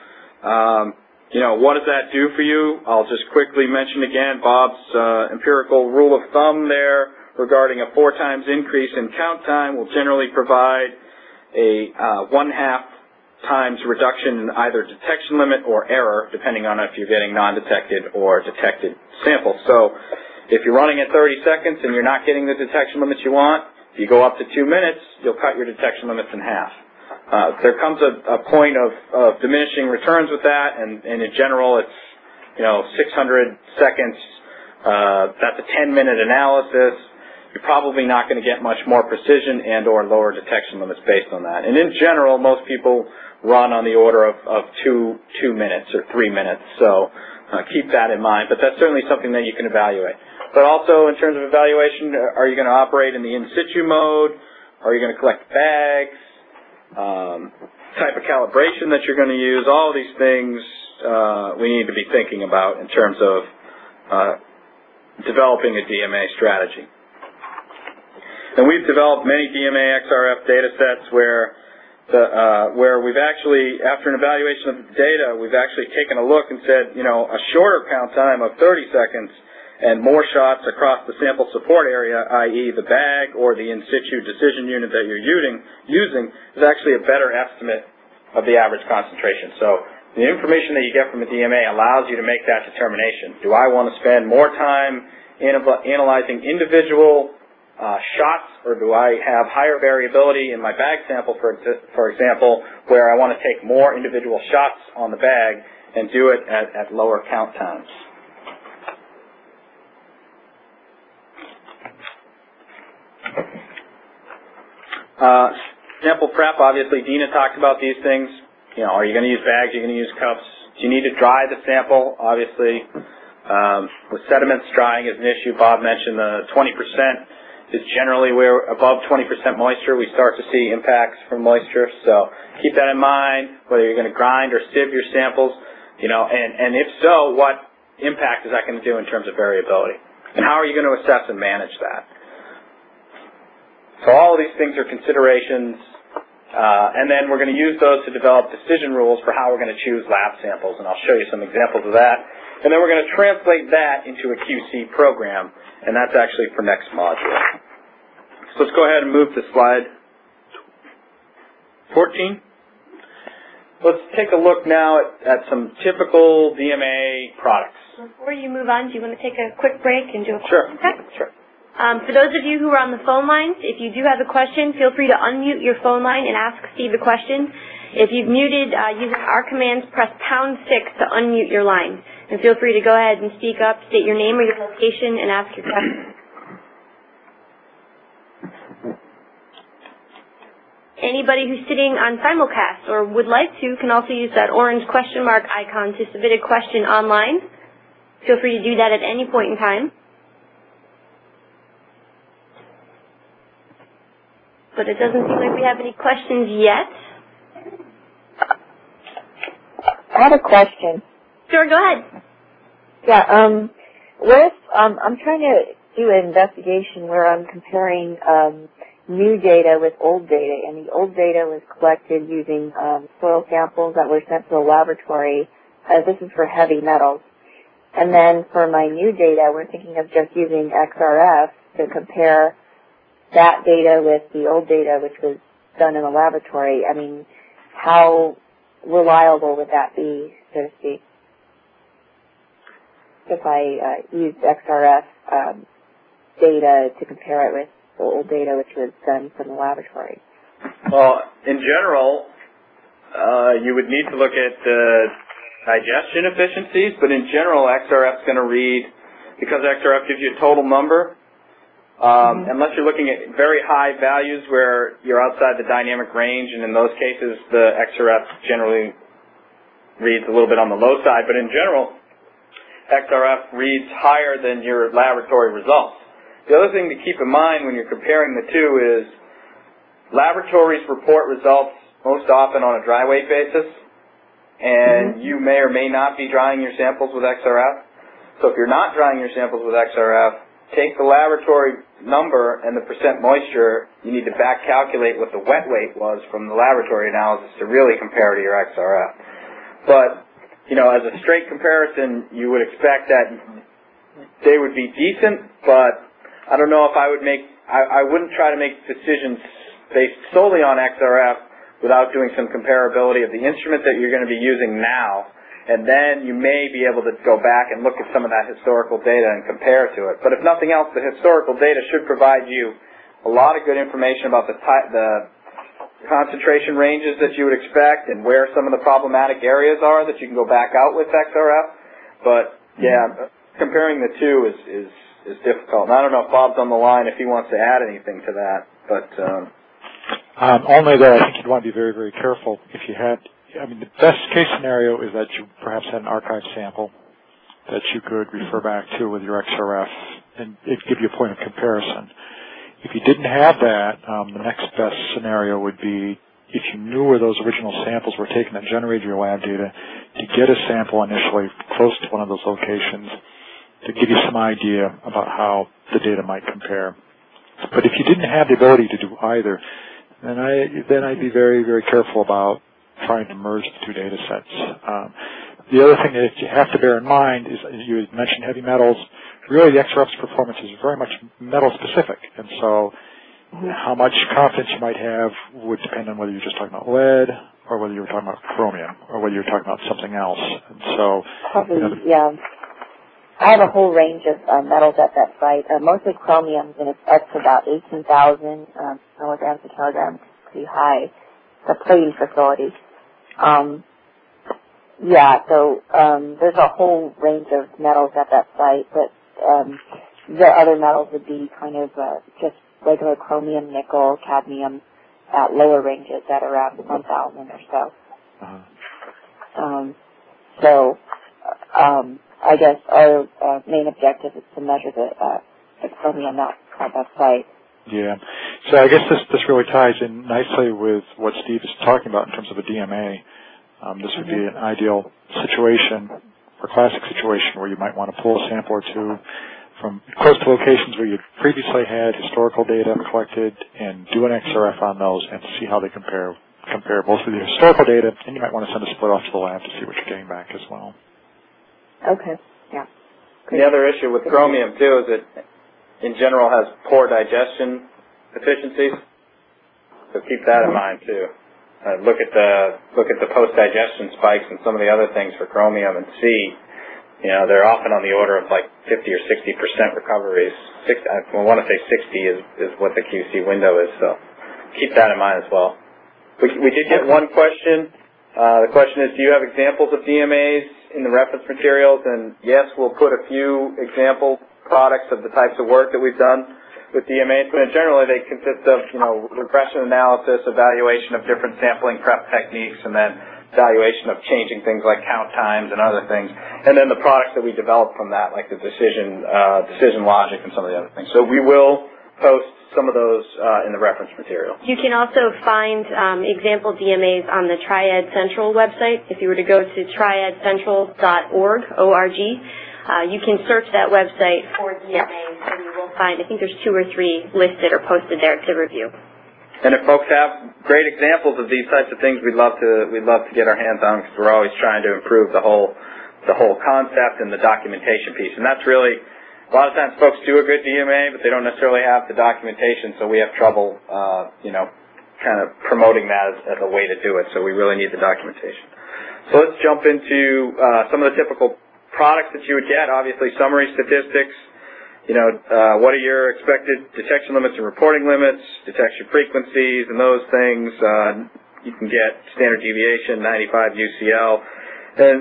What does that do for you? I'll just quickly mention again Bob's empirical rule of thumb there regarding a 4 times increase in count time will generally provide a 1/2 times reduction in either detection limit or error, depending on if you're getting non-detected or detected samples. So if you're running at 30 seconds and you're not getting the detection limits you want, if you go up to 2 minutes, you'll cut your detection limits in half. There comes a point of diminishing returns with that, and in general it's 600 seconds. That's a 10-minute analysis. You're probably not going to get much more precision and or lower detection limits based on that. And in general, most people run on the order of 2 minutes or 3 minutes. So keep that in mind. But that's certainly something that you can evaluate. But also in terms of evaluation, are you going to operate in the in-situ mode? Are you going to collect bags? Type of calibration that you're going to use? All of these things we need to be thinking about in terms of developing a DMA strategy. And we've developed many DMA XRF data sets where we've actually, after an evaluation of the data, we've actually taken a look and said, a shorter count time of 30 seconds and more shots across the sample support area, i.e. the bag or the in-situ decision unit that you're using, is actually a better estimate of the average concentration. So the information that you get from a DMA allows you to make that determination. Do I want to spend more time analyzing individual shots, or do I have higher variability in my bag sample, for example, where I want to take more individual shots on the bag and do it at lower count times? Sample prep, obviously Dina talked about these things. Are you going to use bags? Are you going to use cups? Do you need to dry the sample? Obviously, with sediments, drying is an issue. Bob mentioned the 20% is generally where above 20% moisture we start to see impacts from moisture. So keep that in mind, whether you're going to grind or sieve your samples, and if so, what impact is that going to do in terms of variability? And how are you going to assess and manage that? So all of these things are considerations, and then we're going to use those to develop decision rules for how we're going to choose lab samples, and I'll show you some examples of that. And then we're going to translate that into a QC program, and that's actually for next module. So let's go ahead and move to slide 14. Let's take a look now at some typical DMA products. Before you move on, do you want to take a quick break and do a Sure. check? Sure. For those of you who are on the phone lines, if you do have a question, feel free to unmute your phone line and ask Steve the question. If you've muted using our commands, press #6 to unmute your line. And feel free to go ahead and speak up, state your name or your location, and ask your question. Anybody who's sitting on simulcast or would like to can also use that orange question mark icon to submit a question online. Feel free to do that at any point in time. But it doesn't seem like we have any questions yet. I have a question. Sure, go ahead. Yeah, I'm trying to do an investigation where I'm comparing new data with old data, and the old data was collected using soil samples that were sent to the laboratory. This is for heavy metals. And then for my new data, we're thinking of just using XRF to compare that data with the old data, which was done in the laboratory. I mean, how reliable would that be, so to speak, if I used XRF data to compare it with the old data, which was done from the laboratory? Well, in general, you would need to look at the digestion efficiencies, but in general, XRF is going to read, because XRF gives you a total number, unless you're looking at very high values where you're outside the dynamic range, and in those cases, the XRF generally reads a little bit on the low side, but in general, XRF reads higher than your laboratory results. The other thing to keep in mind when you're comparing the two is laboratories report results most often on a dry weight basis, and you may or may not be drying your samples with XRF. So if you're not drying your samples with XRF, take the laboratory number and the percent moisture. You need to back calculate what the wet weight was from the laboratory analysis to really compare to your XRF. But, as a straight comparison, you would expect that they would be decent, but I don't know if I wouldn't try to make decisions based solely on XRF without doing some comparability of the instrument that you're going to be using now, and then you may be able to go back and look at some of that historical data and compare to it. But if nothing else, the historical data should provide you a lot of good information about the concentration ranges that you would expect and where some of the problematic areas are that you can go back out with XRF. But, yeah, comparing the two is difficult. And I don't know if Bob's on the line if he wants to add anything to that, but only that I think you'd want to be very, very careful if you had. The best case scenario is that you perhaps had an archive sample that you could refer back to with your XRF, and it give you a point of comparison. If you didn't have that, the next best scenario would be if you knew where those original samples were taken that generated your lab data, to get a sample initially close to one of those locations to give you some idea about how the data might compare. But if you didn't have the ability to do either, then I'd be very, very careful about trying to merge the two data sets. The other thing that you have to bear in mind is, you had mentioned heavy metals. Really, the XRF's performance is very much metal-specific, and so how much confidence you might have would depend on whether you're just talking about lead or whether you're talking about chromium or whether you're talking about something else. And so, probably, yeah. I have a whole range of metals at that site, mostly chromiums, and it's up to about 18,000 milligrams per kilogram. It's pretty high. The plating facility. There's a whole range of metals at that site, but the other metals would be kind of just regular chromium, nickel, cadmium at lower ranges at around 1,000 or so. I guess our main objective is to measure the chromium at that site. Yeah. So I guess this really ties in nicely with what Steve is talking about in terms of a DMA. This would be an ideal situation or classic situation where you might want to pull a sample or two from close to locations where you previously had historical data collected and do an XRF on those and see how they compare both with the historical data, and you might want to send a split off to the lab to see what you're getting back as well. Okay, yeah. Great. The other issue with chromium, too, is it in general has poor digestion efficiencies, so keep that in mind, too. Look at the post-digestion spikes and some of the other things for chromium and see, they're often on the order of like 50 or 60% recoveries. I want to say 60 is what the QC window is, so keep that in mind as well. We did get one question. The question is, do you have examples of DMAs in the reference materials? And yes, we'll put a few example products of the types of work that we've done with DMAs, but generally they consist of, regression analysis, evaluation of different sampling prep techniques, and then evaluation of changing things like count times and other things, and then the products that we develop from that, like the decision logic and some of the other things. So we will post some of those in the reference material. You can also find example DMAs on the Triad Central website. If you were to go to triadcentral.org, O-R-G, you can search that website for DMAs, and you will find, I think there's 2 or 3 listed or posted there to review. And if folks have great examples of these types of things, we'd love to get our hands on them, because we're always trying to improve the whole concept and the documentation piece. And that's really, a lot of times folks do a good DMA, but they don't necessarily have the documentation, so we have trouble, kind of promoting that as a way to do it. So we really need the documentation. So let's jump into some of the typical products that you would get. Obviously, summary statistics. What are your expected detection limits and reporting limits, detection frequencies, and those things. You can get standard deviation, 95 UCL. And,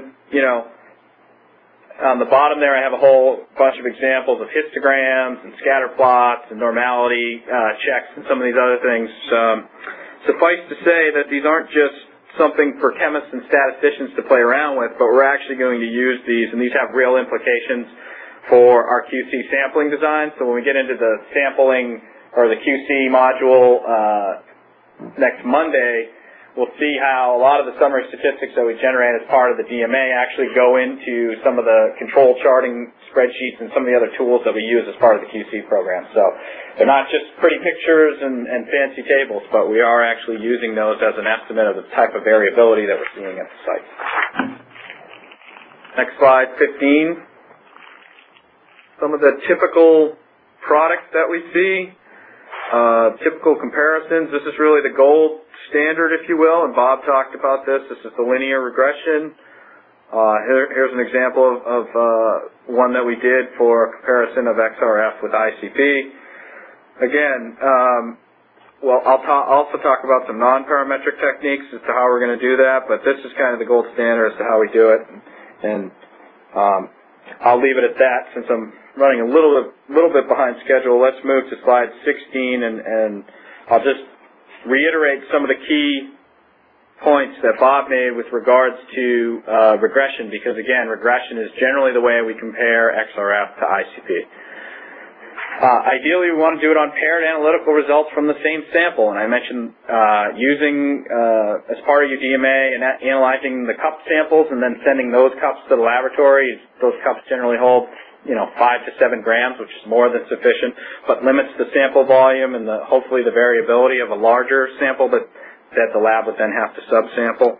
on the bottom there I have a whole bunch of examples of histograms and scatter plots and normality checks and some of these other things. Suffice to say that these aren't just something for chemists and statisticians to play around with, but we're actually going to use these, and these have real implications for our QC sampling design. So when we get into the sampling or the QC module next Monday, we'll see how a lot of the summary statistics that we generate as part of the DMA actually go into some of the control charting spreadsheets and some of the other tools that we use as part of the QC program. So they're not just pretty pictures and fancy tables, but we are actually using those as an estimate of the type of variability that we're seeing at the site. Next slide, 15. Some of the typical products that we see, typical comparisons. This is really the gold standard, if you will, and Bob talked about this. This is the linear regression. Here's an example of one that we did for a comparison of XRF with ICP. Again, I'll also talk about some non-parametric techniques as to how we're going to do that, but this is kind of the gold standard as to how we do it. And I'll leave it at that since I'm running a little bit behind schedule. Let's move to slide 16, and I'll just reiterate some of the key points that Bob made with regards to regression, because again, regression is generally the way we compare XRF to ICP. Ideally, we want to do it on paired analytical results from the same sample, and I mentioned using, as part of your DMA, and analyzing the cup samples and then sending those cups to the laboratory. Those cups generally hold, 5 to 7 grams, which is more than sufficient, but limits the sample volume and hopefully the variability of a larger sample that the lab would then have to subsample.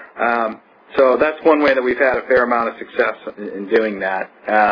So that's one way that we've had a fair amount of success in doing that.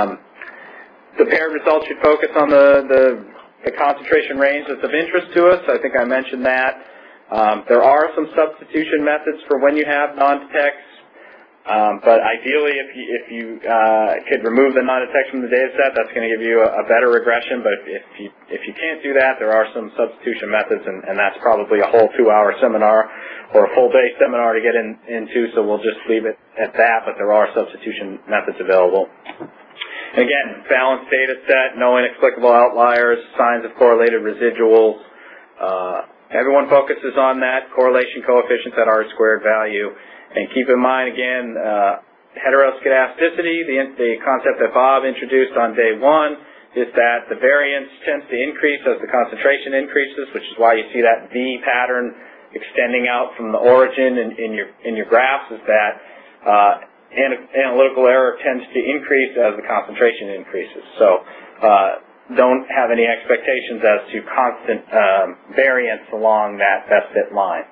The paired results should focus on the concentration range that's of interest to us. I think I mentioned that. There are some substitution methods for when you have non-detects, but ideally if you could remove the non-detects from the data set, that's going to give you a better regression. But if you can't do that, there are some substitution methods, and that's probably a whole 2-hour seminar or a full-day seminar to get into, so we'll just leave it at that, but there are substitution methods available. And again, balanced data set, no inexplicable outliers, signs of correlated residuals. Everyone focuses on that correlation coefficient, that R-squared value. And keep in mind, again, heteroscedasticity, the concept that Bob introduced on day 1, is that the variance tends to increase as the concentration increases, which is why you see that V pattern extending out from the origin in your graphs, is that analytical error tends to increase as the concentration increases. So don't have any expectations as to constant variance along that best fit line.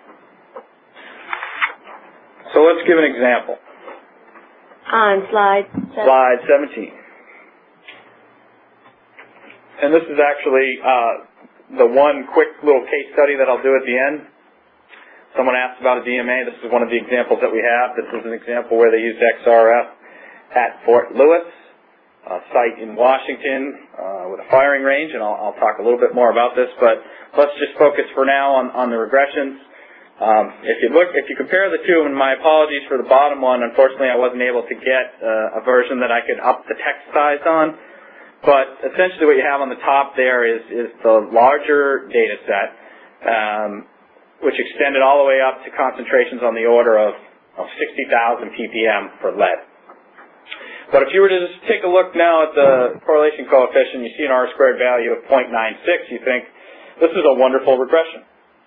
So let's give an example. On slide 17. Slide 17. And this is actually the one quick little case study that I'll do at the end. Someone asked about a DMA. This is one of the examples that we have. This is an example where they used XRF at Fort Lewis, a site in Washington with a firing range, and I'll talk a little bit more about this, but let's just focus for now on the regressions. If you compare the two, and my apologies for the bottom one, unfortunately I wasn't able to get a version that I could up the text size on, but essentially what you have on the top there is the larger data set, which extended all the way up to concentrations on the order of 60,000 ppm for lead. But if you were to just take a look now at the correlation coefficient, you see an R-squared value of 0.96, you think, this is a wonderful regression.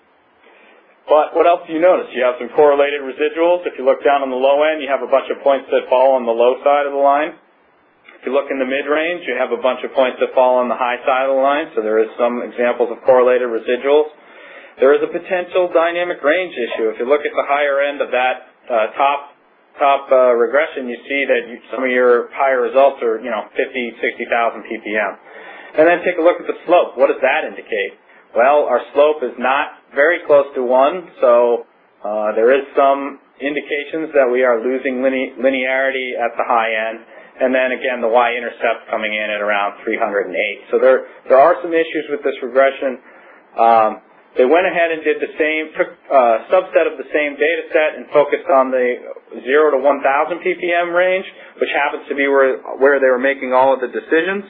But what else do you notice? You have some correlated residuals. If you look down on the low end, you have a bunch of points that fall on the low side of the line. If you look in the mid-range, you have a bunch of points that fall on the high side of the line, so there is some examples of correlated residuals. There is a potential dynamic range issue. If you look at the higher end of that top regression, you see that some of your higher results are, 50, 60,000 ppm. And then take a look at the slope. What does that indicate? Well, our slope is not very close to 1, so there is some indications that we are losing linearity at the high end. And then again, the y-intercept coming in at around 308. So there are some issues with this regression. They went ahead and did took a subset of the same data set and focused on the 0 to 1,000 ppm range, which happens to be where they were making all of the decisions.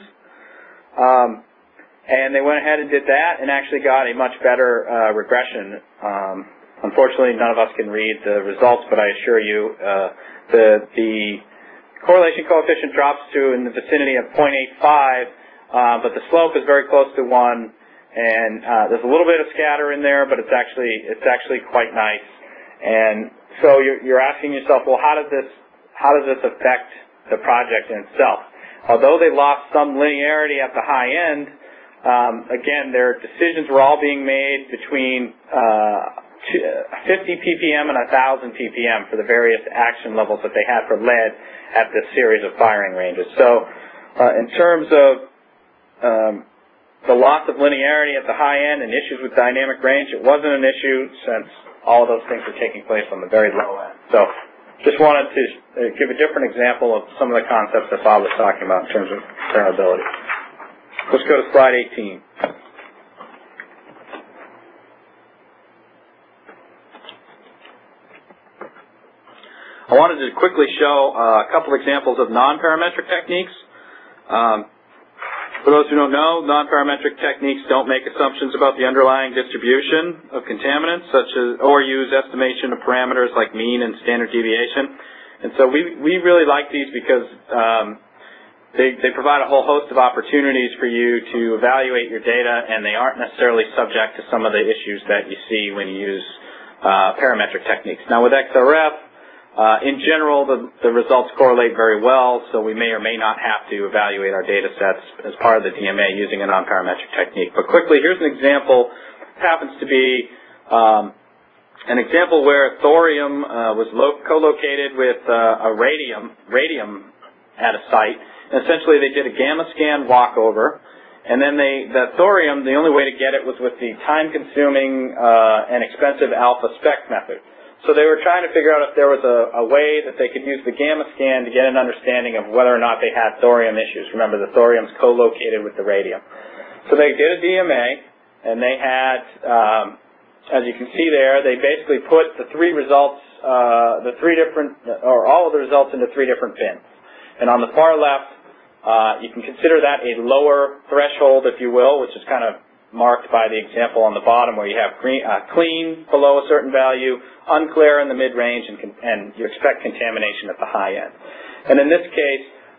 And they went ahead and did that and actually got a much better regression. Unfortunately, none of us can read the results, but I assure you the correlation coefficient drops to in the vicinity of 0.85, but the slope is very close to 1. And there's a little bit of scatter in there, but it's actually quite nice. And so you're asking yourself, well, how does this affect the project in itself? Although they lost some linearity at the high end, again, their decisions were all being made between 50 ppm and 1,000 ppm for the various action levels that they had for lead at this series of firing ranges. So in terms of the loss of linearity at the high end and issues with dynamic range, it wasn't an issue since all of those things were taking place on the very low end. So just wanted to give a different example of some of the concepts that Bob was talking about in terms of comparability. Let's go to slide 18. I wanted to quickly show a couple examples of non-parametric techniques. For those who don't know, non-parametric techniques don't make assumptions about the underlying distribution of contaminants, or use estimation of parameters like mean and standard deviation. And so we really like these because they provide a whole host of opportunities for you to evaluate your data, and they aren't necessarily subject to some of the issues that you see when you use parametric techniques. Now with XRF, in general, the results correlate very well, so we may or may not have to evaluate our data sets as part of the DMA using a non-parametric technique. But quickly, here's an example. It happens to be an example where thorium was co-located with a radium at a site. And essentially, they did a gamma scan walkover, and then the thorium, the only way to get it was with the time-consuming and expensive alpha spec method. So they were trying to figure out if there was a way that they could use the gamma scan to get an understanding of whether or not they had thorium issues. Remember, the thorium's co-located with the radium. So they did a DMA, and they had, as you can see there, they basically put the three results, all of the results into three different bins. And on the far left, you can consider that a lower threshold, if you will, which is kind of marked by the example on the bottom where you have clean below a certain value, unclear in the mid-range, and you expect contamination at the high end. And in this case,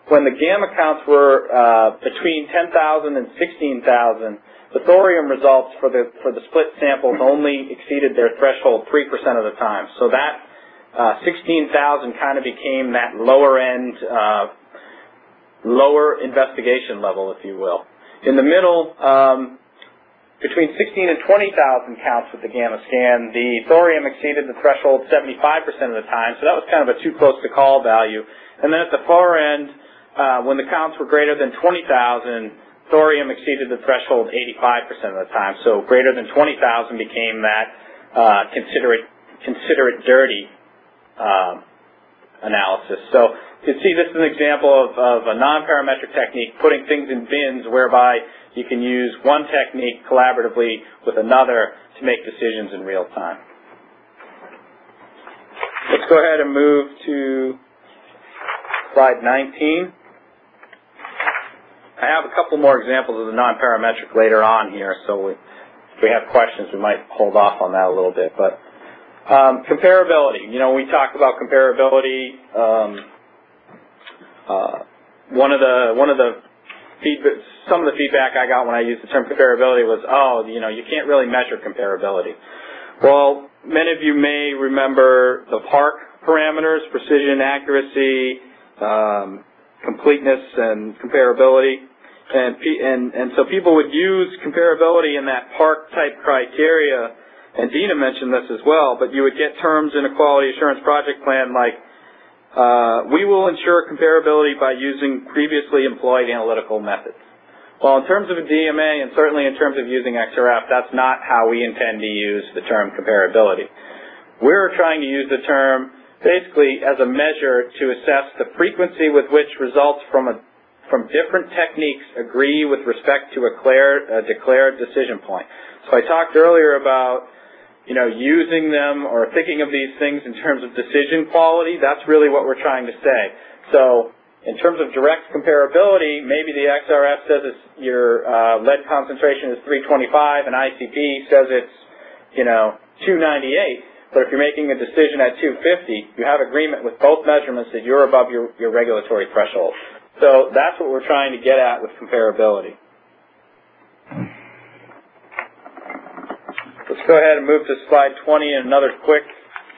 when the gamma counts were between 10,000 and 16,000, the thorium results for the split samples only exceeded their threshold 3% of the time. So that 16,000 kind of became that lower end, lower investigation level, if you will. In the middle, between 16 and 20,000 counts with the gamma scan, the thorium exceeded the threshold 75% of the time, so that was kind of a too close to call value. And then at the far end, when the counts were greater than 20,000, thorium exceeded the threshold 85% of the time, so greater than 20,000 became that consider it dirty analysis. So you can see this is an example of a non-parametric technique, putting things in bins whereby you can use one technique collaboratively with another to make decisions in real time. Let's go ahead and move to slide 19. I have a couple more examples of the non-parametric later on here, so if we have questions, we might hold off on that a little bit. But comparability. You know, we talk about comparability. Some of the feedback I got when I used the term comparability was, oh, you know, you can't really measure comparability. Well, many of you may remember the PARC parameters: precision, accuracy, completeness, and comparability. And so people would use comparability in that PARC type criteria, and Dina mentioned this as well, but you would get terms in a quality assurance project plan like, we will ensure comparability by using previously employed analytical methods. Well, in terms of a DMA, and certainly in terms of using XRF, that's not how we intend to use the term comparability. We're trying to use the term basically as a measure to assess the frequency with which results from different techniques agree with respect to a declared decision point. So I talked earlier about, you know, using them or thinking of these things in terms of decision quality. That's really what we're trying to say. So in terms of direct comparability, maybe the XRF says your lead concentration is 325 and ICP says it's, you know, 298. But if you're making a decision at 250, you have agreement with both measurements that you're above your regulatory threshold. So that's what we're trying to get at with comparability. Let's go ahead and move to slide 20 and another quick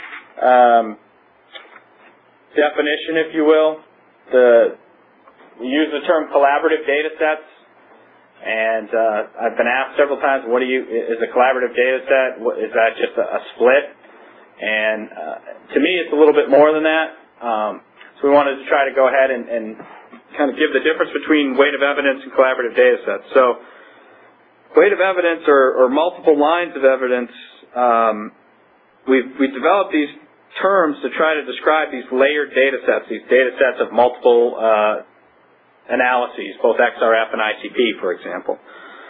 definition, if you will. We use the term collaborative data sets, and I've been asked several times, is a collaborative data set, is that just a split? And to me, it's a little bit more than that. So we wanted to try to go ahead and kind of give the difference between weight of evidence and collaborative data sets. So weight of evidence or multiple lines of evidence, we've developed these terms to try to describe these layered data sets, these data sets of multiple analyses, both XRF and ICP, for example.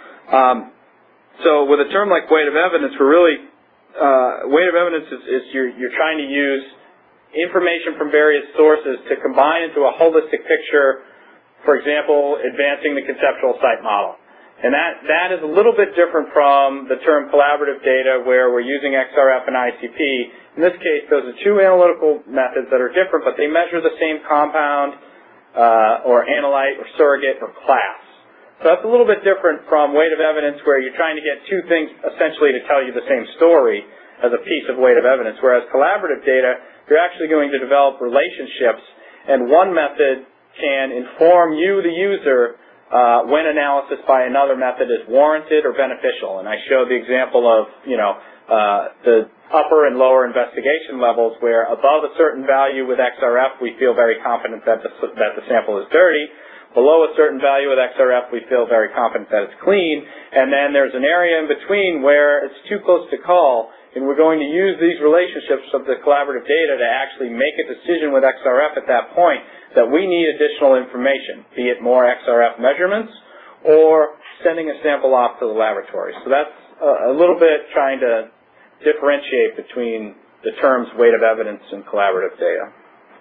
So with a term like weight of evidence, we're really, weight of evidence is you're trying to use information from various sources to combine into a holistic picture, for example, advancing the conceptual site model. And that is a little bit different from the term collaborative data where we're using XRF and ICP. In this case, those are two analytical methods that are different, but they measure the same compound or analyte or surrogate or class. So that's a little bit different from weight of evidence where you're trying to get two things essentially to tell you the same story as a piece of weight of evidence, whereas collaborative data, you're actually going to develop relationships, and one method can inform you, the user, when analysis by another method is warranted or beneficial. And I showed the example of, the upper and lower investigation levels where above a certain value with XRF, we feel very confident that the sample is dirty. Below a certain value with XRF, we feel very confident that it's clean. And then there's an area in between where it's too close to call, and we're going to use these relationships of the collaborative data to actually make a decision with XRF at that point that we need additional information, be it more XRF measurements or sending a sample off to the laboratory. So that's a little bit trying to differentiate between the terms weight of evidence and collaborative data.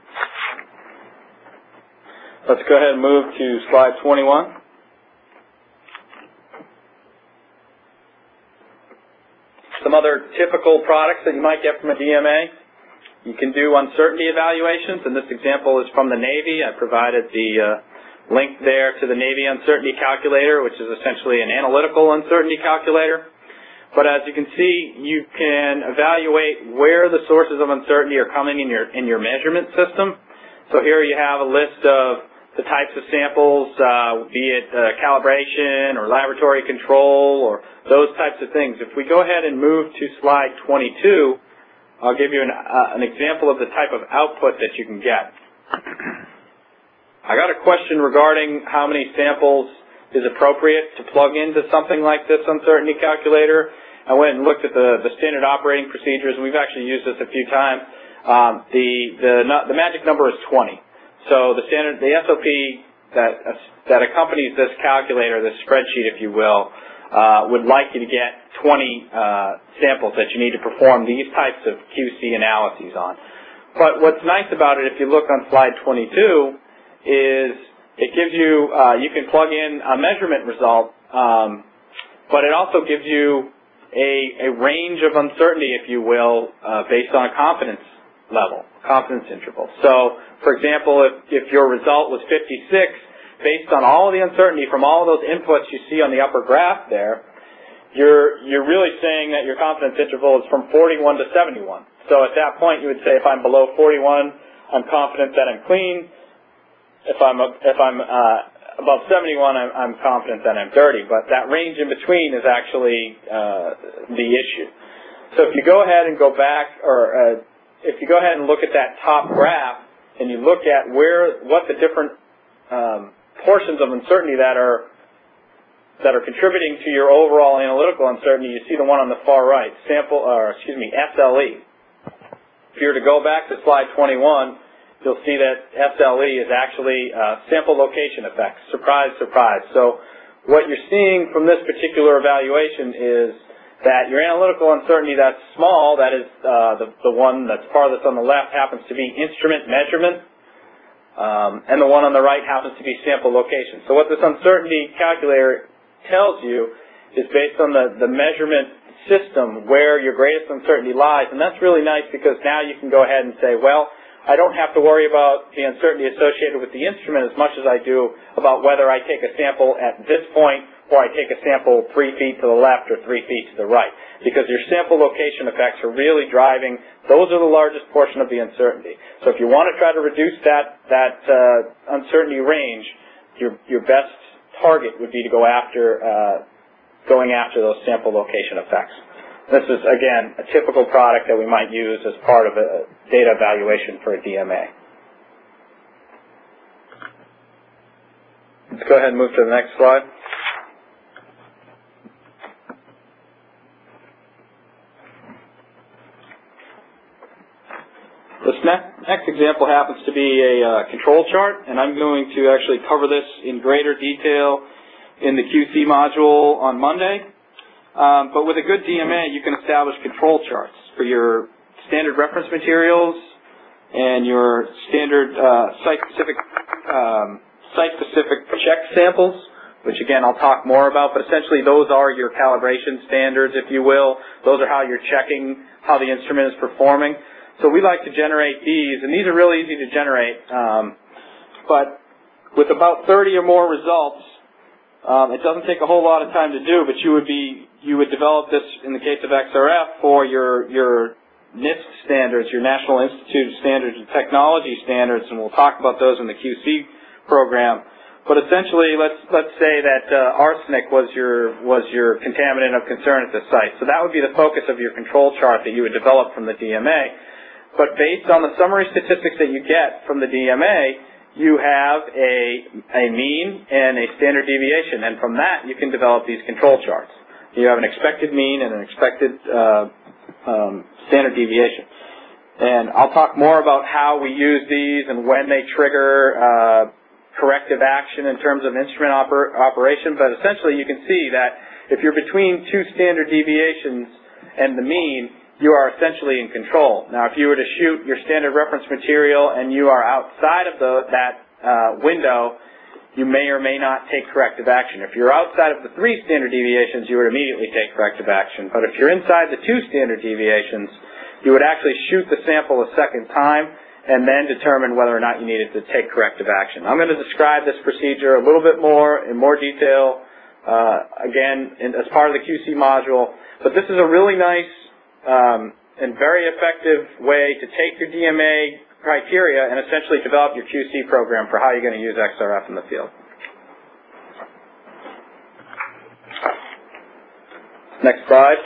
Let's go ahead and move to slide 21. Some other typical products that you might get from a DMA. You can do uncertainty evaluations, and this example is from the Navy. I provided the link there to the Navy uncertainty calculator, which is essentially an analytical uncertainty calculator. But as you can see, you can evaluate where the sources of uncertainty are coming in your measurement system. So here you have a list of the types of samples, be it calibration or laboratory control or those types of things. If we go ahead and move to slide 22, I'll give you an example of the type of output that you can get. I got a question regarding how many samples is appropriate to plug into something like this uncertainty calculator. I went and looked at the standard operating procedures, and we've actually used this a few times. The magic number is 20. So the SOP that accompanies this calculator, this spreadsheet, if you will, would like you to get 20 samples that you need to perform these types of QC analyses on. But what's nice about it, if you look on slide 22, is it gives you, you can plug in a measurement result, but it also gives you a range of uncertainty, if you will, based on a confidence level, confidence interval. So, for example, if your result was 56, based on all of the uncertainty from all of those inputs you see on the upper graph there, you're really saying that your confidence interval is from 41 to 71. So at that point, you would say, if I'm below 41, I'm confident that I'm clean. If I'm above 71, I'm confident that I'm dirty. But that range in between is actually the issue. So if you go ahead and go back, or if you go ahead and look at that top graph, and you look at what the different portions of uncertainty that are contributing to your overall analytical uncertainty, you see the one on the far right, SLE. If you were to go back to slide 21, you'll see that SLE is actually sample location effects. Surprise, surprise. So what you're seeing from this particular evaluation is that your analytical uncertainty that's small, that is the one that's farthest on the left, happens to be instrument measurement, and the one on the right happens to be sample location. So what this uncertainty calculator tells you is based on the measurement system where your greatest uncertainty lies, and that's really nice because now you can go ahead and say, well, I don't have to worry about the uncertainty associated with the instrument as much as I do about whether I take a sample at this point or I take a sample 3 feet to the left or 3 feet to the right. Because your sample location effects are really driving, those are the largest portion of the uncertainty. So if you want to try to reduce that uncertainty range, your best target would be to go after going after those sample location effects. This is, again, a typical product that we might use as part of a data evaluation for a DMA. Let's go ahead and move to the next slide. This next example happens to be a control chart, and I'm going to actually cover this in greater detail in the QC module on Monday. But with a good DMA, you can establish control charts for your standard reference materials and your standard site-specific check samples, which again I'll talk more about. But essentially, those are your calibration standards, if you will. Those are how you're checking how the instrument is performing. So we like to generate these, and these are really easy to generate. But with about 30 or more results, it doesn't take a whole lot of time to do, but you would develop this in the case of XRF for your NIST standards, your National Institute of Standards and Technology standards, and we'll talk about those in the QC program. But essentially, let's say that arsenic was your contaminant of concern at the site. So that would be the focus of your control chart that you would develop from the DMA. But based on the summary statistics that you get from the DMA, you have a mean and a standard deviation, and from that you can develop these control charts. You have an expected mean and an expected standard deviation. And I'll talk more about how we use these and when they trigger corrective action in terms of instrument operation, but essentially you can see that if you're between two standard deviations and the mean, you are essentially in control. Now, if you were to shoot your standard reference material and you are outside of that window, you may or may not take corrective action. If you're outside of the 3 standard deviations, you would immediately take corrective action. But if you're inside the 2 standard deviations, you would actually shoot the sample a second time and then determine whether or not you needed to take corrective action. I'm going to describe this procedure a little bit more in more detail, again, as part of the QC module. But this is a really nice and very effective way to take your DMA criteria and essentially develop your QC program for how you're going to use XRF in the field. Next slide.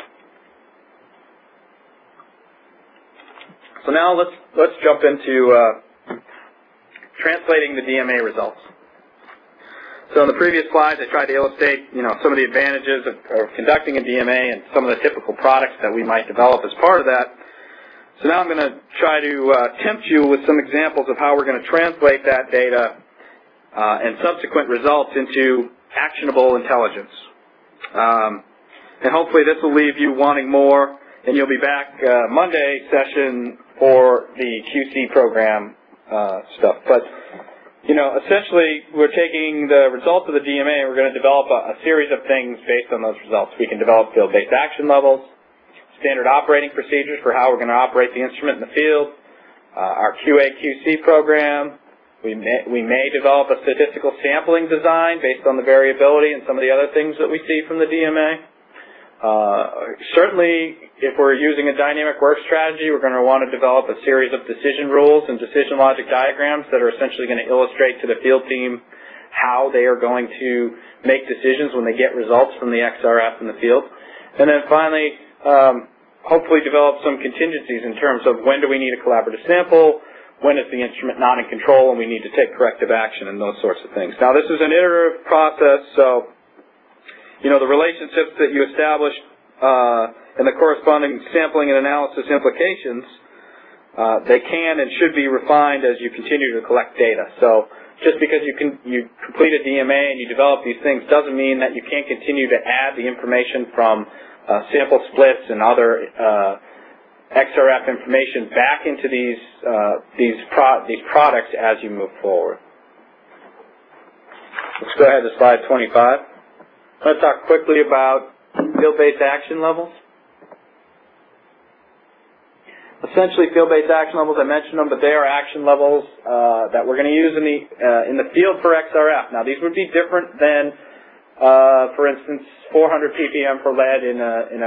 So now let's jump into translating the DMA results. So in the previous slides, I tried to illustrate, some of the advantages of conducting a DMA and some of the typical products that we might develop as part of that. So now I'm going to try to tempt you with some examples of how we're going to translate that data and subsequent results into actionable intelligence. And hopefully this will leave you wanting more, and you'll be back Monday session for the QC program stuff. But, essentially we're taking the results of the DMA and we're going to develop a series of things based on those results. We can develop field-based action levels, standard operating procedures for how we're going to operate the instrument in the field, our QA/QC program. We may develop a statistical sampling design based on the variability and some of the other things that we see from the DMA. Certainly, if we're using a dynamic work strategy, we're going to want to develop a series of decision rules and decision logic diagrams that are essentially going to illustrate to the field team how they are going to make decisions when they get results from the XRF in the field. And then finally, hopefully develop some contingencies in terms of when do we need a collaborative sample, when is the instrument not in control and we need to take corrective action, and those sorts of things. Now, this is an iterative process, so the relationships that you establish and the corresponding sampling and analysis implications, they can and should be refined as you continue to collect data. So just because you complete a DMA and you develop these things doesn't mean that you can't continue to add the information from sample splits and other XRF information back into these products as you move forward. Let's go ahead to slide 25. I'm going to talk quickly about field-based action levels. Essentially, field-based action levels, I mentioned them, but they are action levels that we're going to use in the field for XRF. Now, these would be different than, for instance, 400 ppm for lead in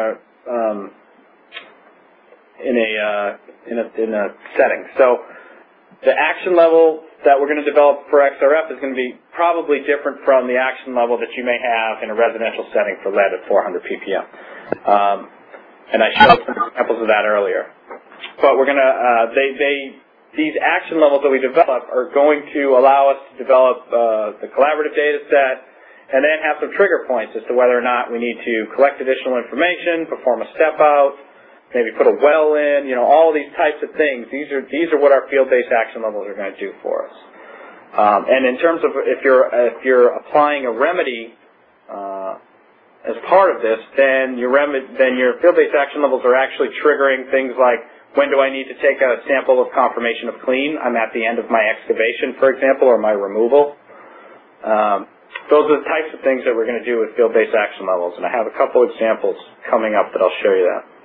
a setting. So, the action level that we're going to develop for XRF is going to be probably different from the action level that you may have in a residential setting for lead at 400 ppm. And I showed some examples of that earlier. But we're going to, these action levels that we develop are going to allow us to develop the collaborative data set and then have some trigger points as to whether or not we need to collect additional information, perform a step out, maybe put a well in, all these types of things. These are what our field-based action levels are going to do for us. And in terms of if you're applying a remedy as part of this, then your field-based action levels are actually triggering things like, when do I need to take a sample of confirmation of clean? I'm at the end of my excavation, for example, or my removal. Those are the types of things that we're going to do with field-based action levels, and I have a couple examples coming up that I'll show you that.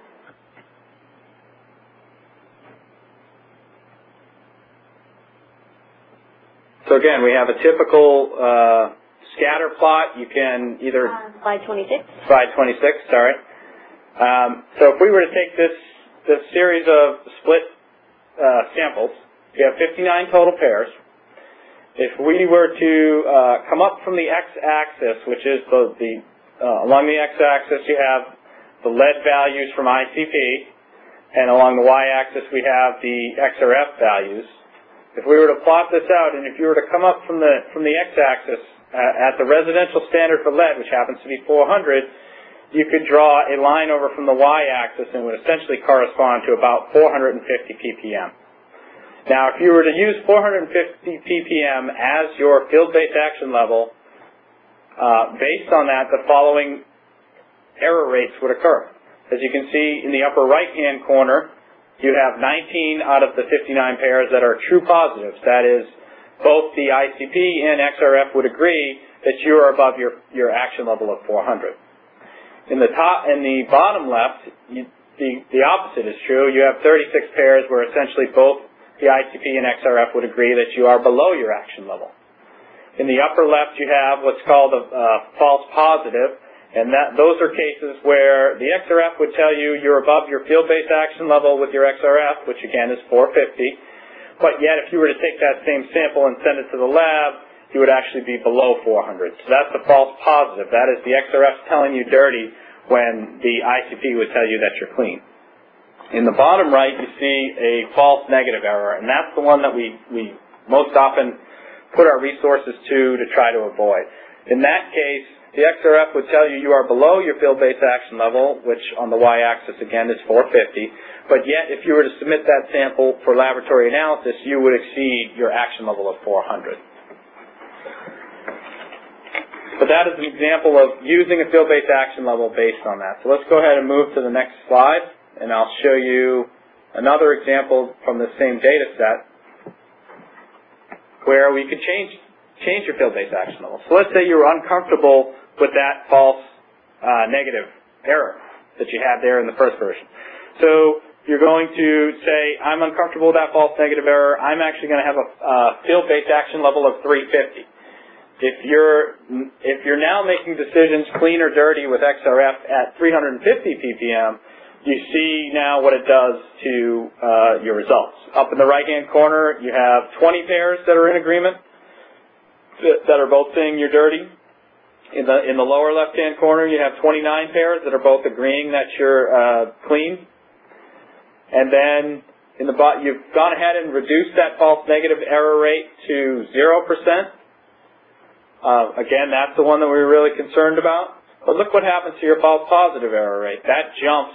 So again, we have a typical scatter plot. You can either... Slide 26. Slide 26, sorry. So if we were to take this series of split samples, we have 59 total pairs. If we were to come up from the x-axis, which is along the x-axis you have the lead values from ICP, and along the y-axis we have the XRF values. If we were to plot this out, and if you were to come up from the x-axis at the residential standard for lead, which happens to be 400, you could draw a line over from the y-axis and would essentially correspond to about 450 ppm. Now, if you were to use 450 ppm as your field-based action level, based on that, the following error rates would occur. As you can see in the upper right-hand corner, you have 19 out of the 59 pairs that are true positives. That is, both the ICP and XRF would agree that you are above your action level of 400. In the bottom left, the opposite is true. You have 36 pairs where essentially both the ICP and XRF would agree that you are below your action level. In the upper left, you have what's called a false positive, and those are cases where the XRF would tell you you're above your field-based action level with your XRF, which again is 450, but yet if you were to take that same sample and send it to the lab, you would actually be below 400. So that's the false positive. That is the XRF telling you dirty when the ICP would tell you that you're clean. In the bottom right, you see a false negative error, and that's the one that we most often put our resources to try to avoid. In that case, the XRF would tell you you are below your field-based action level, which on the y-axis again is 450, but yet if you were to submit that sample for laboratory analysis, you would exceed your action level of 400. But that is an example of using a field-based action level based on that. So let's go ahead and move to the next slide, and I'll show you another example from the same data set where we could change your field-based action level. So let's say you're uncomfortable with that false negative error that you had there in the first version. So you're going to say, I'm uncomfortable with that false negative error. I'm actually going to have a field-based action level of 350. If you're now making decisions clean or dirty with XRF at 350 ppm, you see now what it does to your results. Up in the right-hand corner, you have 20 pairs that are in agreement, that are both saying you're dirty. In the lower left-hand corner, you have 29 pairs that are both agreeing that you're clean. And then in the bottom, you've gone ahead and reduced that false negative error rate to 0%. Again, that's the one that we were really concerned about. But look what happens to your false positive error rate. That jumps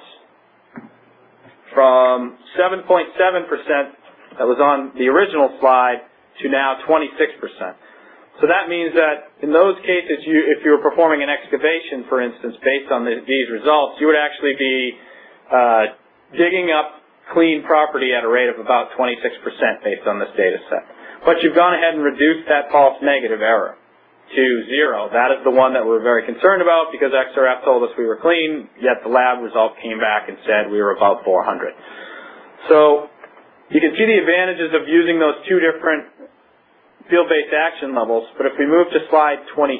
from 7.7% that was on the original slide to now 26%. So that means that in those cases, if you were performing an excavation, for instance, based on these results, you would actually be digging up clean property at a rate of about 26% based on this data set. But you've gone ahead and reduced that false negative error to 0. That is the one that we're very concerned about because XRF told us we were clean, yet the lab result came back and said we were above 400. So you can see the advantages of using those two different field-based action levels, but if we move to slide 28,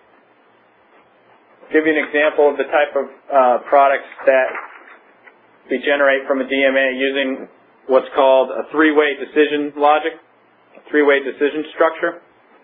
I'll give you an example of the type of products that we generate from a DMA using what's called a three-way decision logic, a three-way decision structure.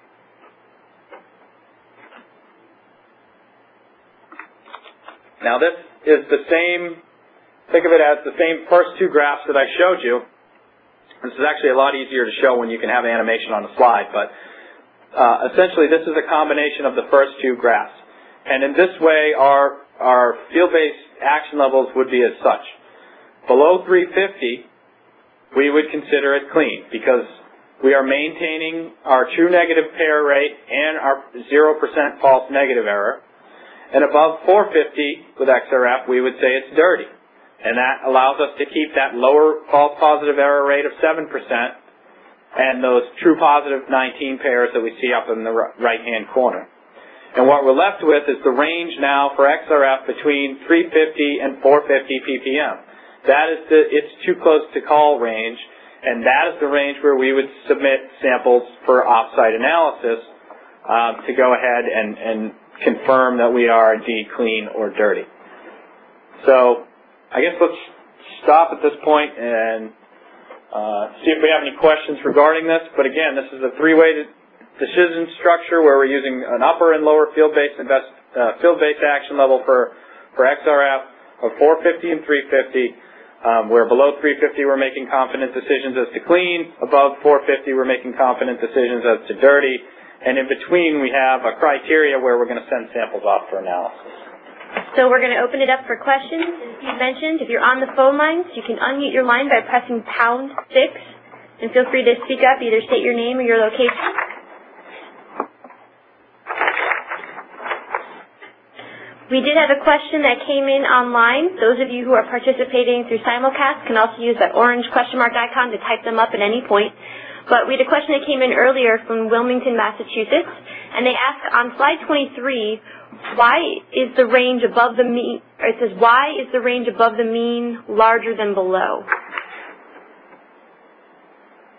Now this is the same, think of it as the same first two graphs that I showed you. This is actually a lot easier to show when you can have animation on the slide, but essentially this is a combination of the first two graphs. And in this way, our field-based action levels would be as such. Below 350, we would consider it clean because we are maintaining our true negative pair rate and our 0% false negative error. And above 450 with XRF, we would say it's dirty. And that allows us to keep that lower false positive error rate of 7% and those true positive 19 pairs that we see up in the right-hand corner. And what we're left with is the range now for XRF between 350 and 450 ppm. That is it's too close to call range, and that is the range where we would submit samples for off-site analysis to go ahead and confirm that we are indeed clean or dirty. So I guess let's stop at this point and see if we have any questions regarding this. But again, this is a three-way decision structure where we're using an upper and lower field-based action level for XRF of 450 and 350. Where below 350 we're making confident decisions as to clean, above 450 we're making confident decisions as to dirty, and in between we have a criteria where we're going to send samples off for analysis. So we're going to open it up for questions. As Steve mentioned, if you're on the phone lines, you can unmute your line by pressing #6, and feel free to speak up, either state your name or your location. We did have a question that came in online. Those of you who are participating through simulcast can also use that orange question mark icon to type them up at any point. But we had a question that came in earlier from Wilmington, Massachusetts, and they asked on slide 23, why is the range above the mean, or it says, why is the range above the mean larger than below?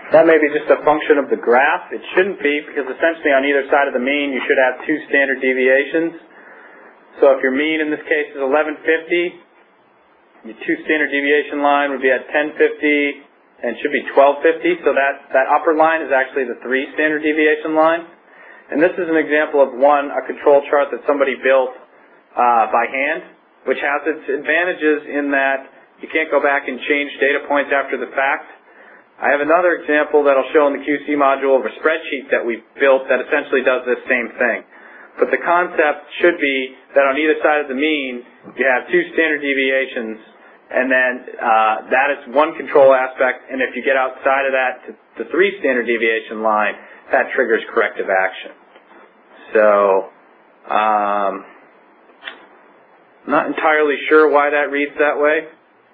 That may be just a function of the graph. It shouldn't be, because essentially on either side of the mean you should have 2 standard deviations. So if your mean in this case is 1150, your 2 standard deviation line would be at 1050 and should be 1250. So that upper line is actually the 3 standard deviation line. And this is an example of a control chart that somebody built by hand, which has its advantages in that you can't go back and change data points after the fact. I have another example that I'll show in the QC module of a spreadsheet that we built that essentially does this same thing. But the concept should be that on either side of the mean, you have 2 standard deviations, and then that is one control aspect, and if you get outside of that to the 3 standard deviation line, that triggers corrective action. So, not entirely sure why that reads that way.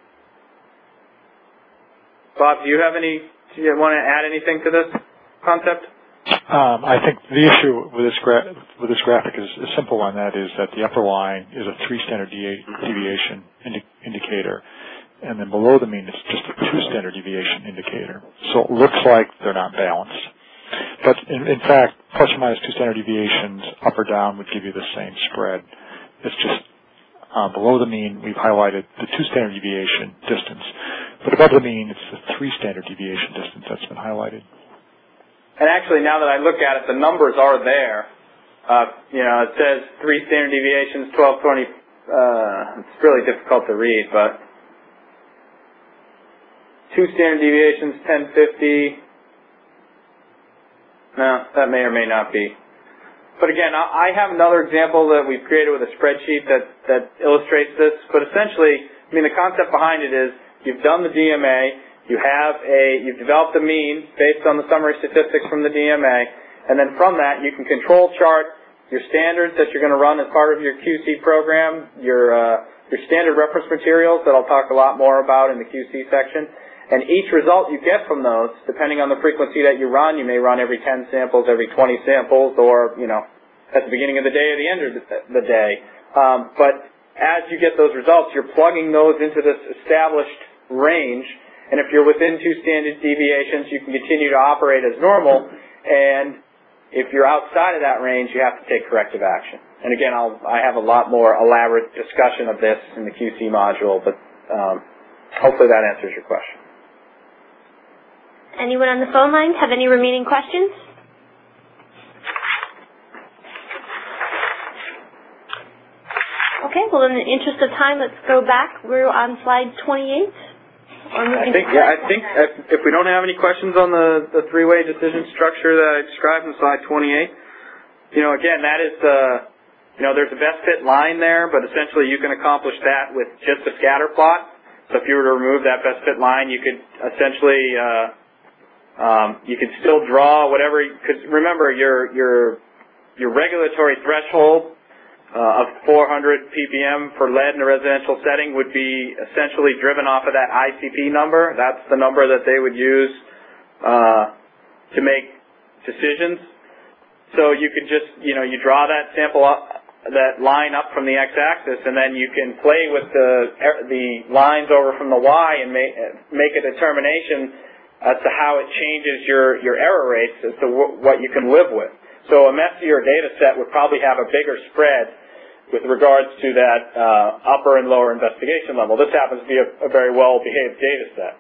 Bob, do you want to add anything to this concept? I think the issue with this graphic is a simple one. That is that the upper line is a 3 standard deviation indicator, and then below the mean it's just a 2 standard deviation indicator. So it looks like they're not balanced. But in fact, plus or minus 2 standard deviations up or down would give you the same spread. It's just below the mean we've highlighted the 2 standard deviation distance. But above the mean, it's the 3 standard deviation distance that's been highlighted. And actually, now that I look at it, the numbers are there. It says 3 standard deviations, 1220. It's really difficult to read, but 2 standard deviations, 1050. No, that may or may not be. But again, I have another example that we've created with a spreadsheet that illustrates this. But essentially, the concept behind it is, you've done the DMA, you've developed a mean based on the summary statistics from the DMA, and then from that you can control chart your standards that you're going to run as part of your QC program, your standard reference materials that I'll talk a lot more about in the QC section, and each result you get from those, depending on the frequency that you may run every 10 samples, every 20 samples, or at the beginning of the day or the end of the day. But as you get those results, you're plugging those into this established range, and if you're within 2 standard deviations, you can continue to operate as normal, and if you're outside of that range, you have to take corrective action. And again, I have a lot more elaborate discussion of this in the QC module, but hopefully that answers your question. Anyone on the phone lines have any remaining questions? Okay, well, in the interest of time, let's go back. We're on slide 28. I think if we don't have any questions on the 3-way decision structure that I described in slide 28, again, that is there's a best fit line there, but essentially you can accomplish that with just a scatter plot. So if you were to remove that best fit line, you could essentially you could still draw whatever. Because remember, your regulatory threshold of 400 ppm for lead in a residential setting would be essentially driven off of that ICP number. That's the number that they would use to make decisions. So you could just, you draw that sample up, that line up from the x-axis, and then you can play with the lines over from the y and make a determination as to how it changes your error rates as to what you can live with. So a messier data set would probably have a bigger spread with regards to that upper and lower investigation level. This happens to be a very well-behaved data set.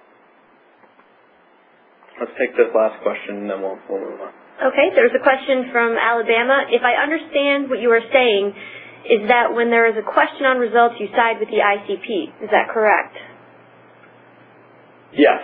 Let's take this last question, and then we'll move on. Okay, there's a question from Alabama. If I understand what you are saying, is that when there is a question on results, you side with the ICP. Is that correct? Yes.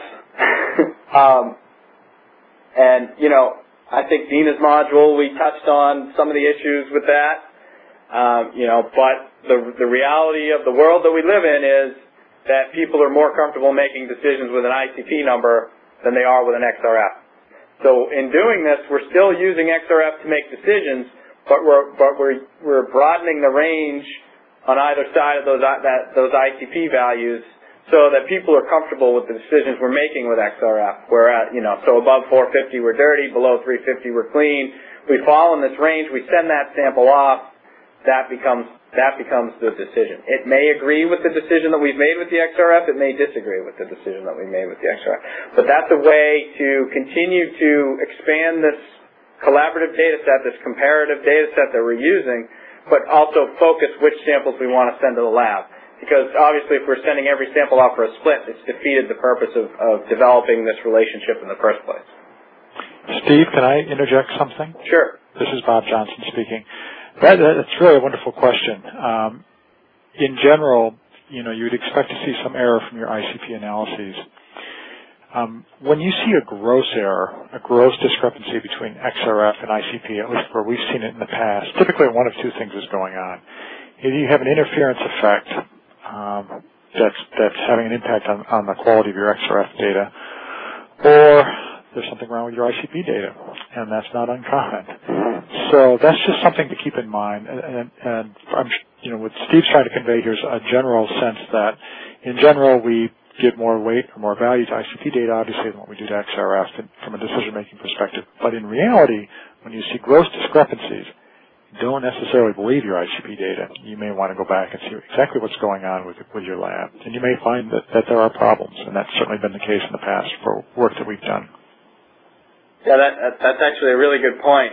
And, I think Dina's module, we touched on some of the issues with that. But the reality of the world that we live in is that people are more comfortable making decisions with an ICP number than they are with an XRF. So in doing this, we're still using XRF to make decisions, but we're broadening the range on either side of those ICP values so that people are comfortable with the decisions we're making with XRF. We're at, so above 450 we're dirty, below 350 we're clean. We fall in this range, we send that sample off, that becomes that becomes the decision. It may agree with the decision that we've made with the XRF. It may disagree with the decision that we made with the XRF. But that's a way to continue to expand this collaborative data set, this comparative data set that we're using, but also focus which samples we want to send to the lab. Because obviously if we're sending every sample out for a split, it's defeated the purpose of developing this relationship in the first place. Steve, can I interject something? Sure. This is Bob Johnson speaking. That's really a wonderful question. In general, you'd expect to see some error from your ICP analyses. When you see a gross error, a gross discrepancy between XRF and ICP, at least where we've seen it in the past, typically one of two things is going on. Either you have an interference effect that's having an impact on the quality of your XRF data, or there's something wrong with your ICP data, and that's not uncommon. So that's just something to keep in mind. And what Steve's trying to convey here is a general sense that, in general, we give more weight or more value to ICP data, obviously, than what we do to XRF from a decision-making perspective. But in reality, when you see gross discrepancies, don't necessarily believe your ICP data. You may want to go back and see exactly what's going on with your lab. And you may find that there are problems, and that's certainly been the case in the past for work that we've done. Yeah, that's actually a really good point.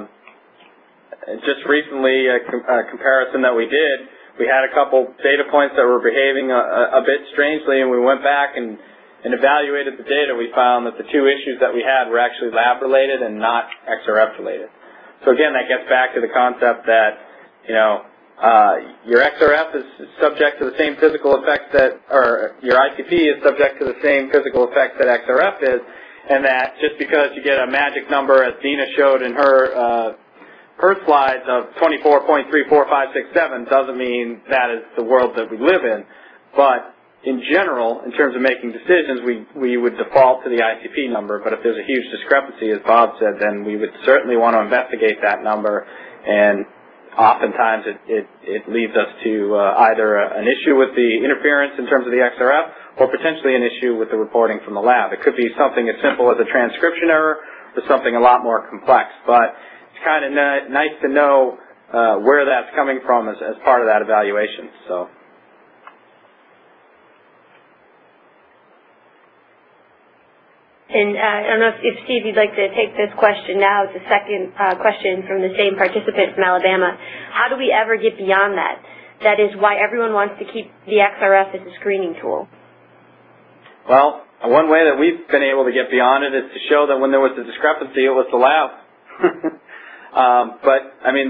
Just recently, a comparison that we did, we had a couple data points that were behaving a bit strangely, and we went back and evaluated the data. We found that the two issues that we had were actually lab-related and not XRF-related. So again, that gets back to the concept that, your XRF is subject to the same physical effects or your ICP is subject to the same physical effects that XRF is, and that just because you get a magic number, as Dina showed in her slides, of 24.34567 doesn't mean that is the world that we live in. But in general, in terms of making decisions, we would default to the ICP number. But if there's a huge discrepancy, as Bob said, then we would certainly want to investigate that number. And oftentimes it leads us to either an issue with the interference in terms of the XRF, or potentially an issue with the reporting from the lab. It could be something as simple as a transcription error or something a lot more complex. But it's kind of nice to know where that's coming from as part of that evaluation. So. And I don't know if Steve, you'd like to take this question now. It's a second question from the same participant from Alabama. How do we ever get beyond that? That is why everyone wants to keep the XRF as a screening tool. Well, one way that we've been able to get beyond it is to show that when there was a discrepancy, it was the lab. But, I mean,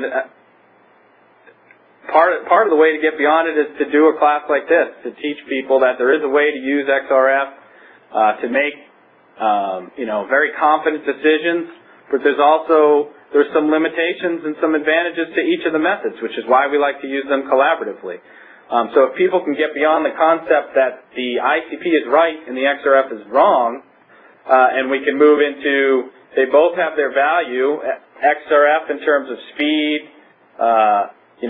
part of the way to get beyond it is to do a class like this, to teach people that there is a way to use XRF to make, very confident decisions, but there's some limitations and some advantages to each of the methods, which is why we like to use them collaboratively. So if people can get beyond the concept that the ICP is right and the XRF is wrong, and we can move into, they both have their value, XRF in terms of speed, in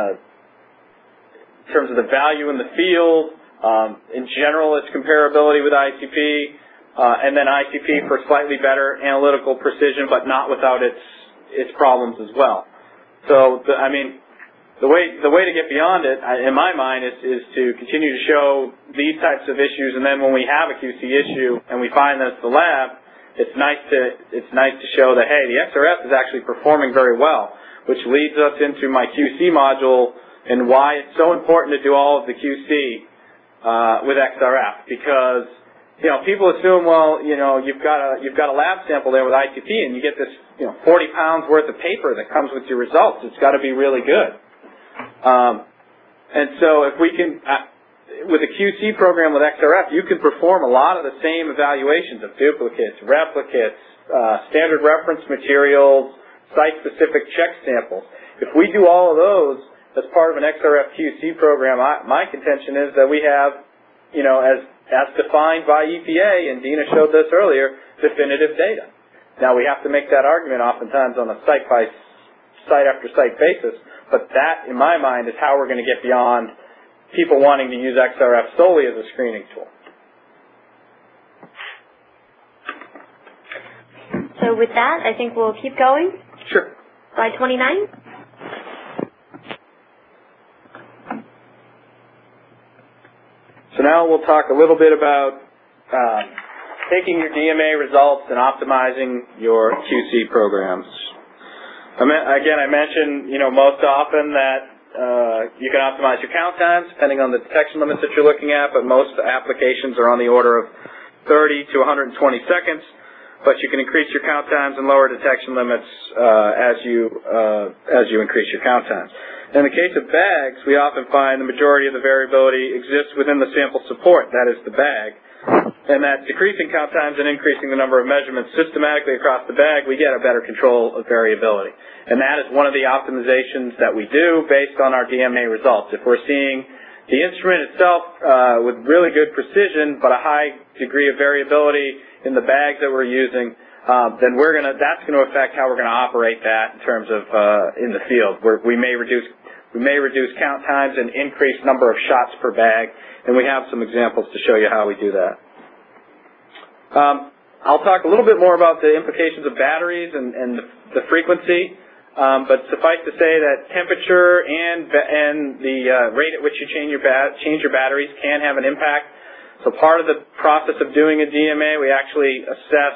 terms of the value in the field, in general its comparability with ICP, and then ICP for slightly better analytical precision, but not without its problems as well. So, the way to get beyond it, in my mind, is to continue to show these types of issues, and then when we have a QC issue and we find that it's the lab, it's nice to show that, hey, the XRF is actually performing very well, which leads us into my QC module and why it's so important to do all of the QC with XRF, because people assume, well, you've got a lab sample there with ICP, and you get this 40 pounds worth of paper that comes with your results. It's got to be really good. And so if we can, with a QC program with XRF, you can perform a lot of the same evaluations of duplicates, replicates, standard reference materials, site-specific check samples. If we do all of those as part of an XRF QC program, my contention is that we have, as defined by EPA, and Dina showed this earlier, definitive data. Now, we have to make that argument oftentimes on a site-by-site after site basis, but that, in my mind, is how we're going to get beyond people wanting to use XRF solely as a screening tool. So with that, I think we'll keep going. Sure. Slide 29. So now we'll talk a little bit about taking your DMA results and optimizing your QC programs. Again, I mentioned, most often that you can optimize your count times depending on the detection limits that you're looking at, but most applications are on the order of 30 to 120 seconds, but you can increase your count times and lower detection limits as you increase your count times. In the case of bags, we often find the majority of the variability exists within the sample support, that is the bag, and that decreasing count times and increasing the number of measurements systematically across the bag, we get a better control of variability. And that is one of the optimizations that we do based on our DMA results. If we're seeing the instrument itself with really good precision but a high degree of variability in the bags that we're using, then that's going to affect how we're going to operate that in terms of in the field. We may reduce count times and increase number of shots per bag, and we have some examples to show you how we do that. I'll talk a little bit more about the implications of batteries and the frequency, but suffice to say that temperature and the rate at which you change your batteries can have an impact. So part of the process of doing a DMA, we actually assess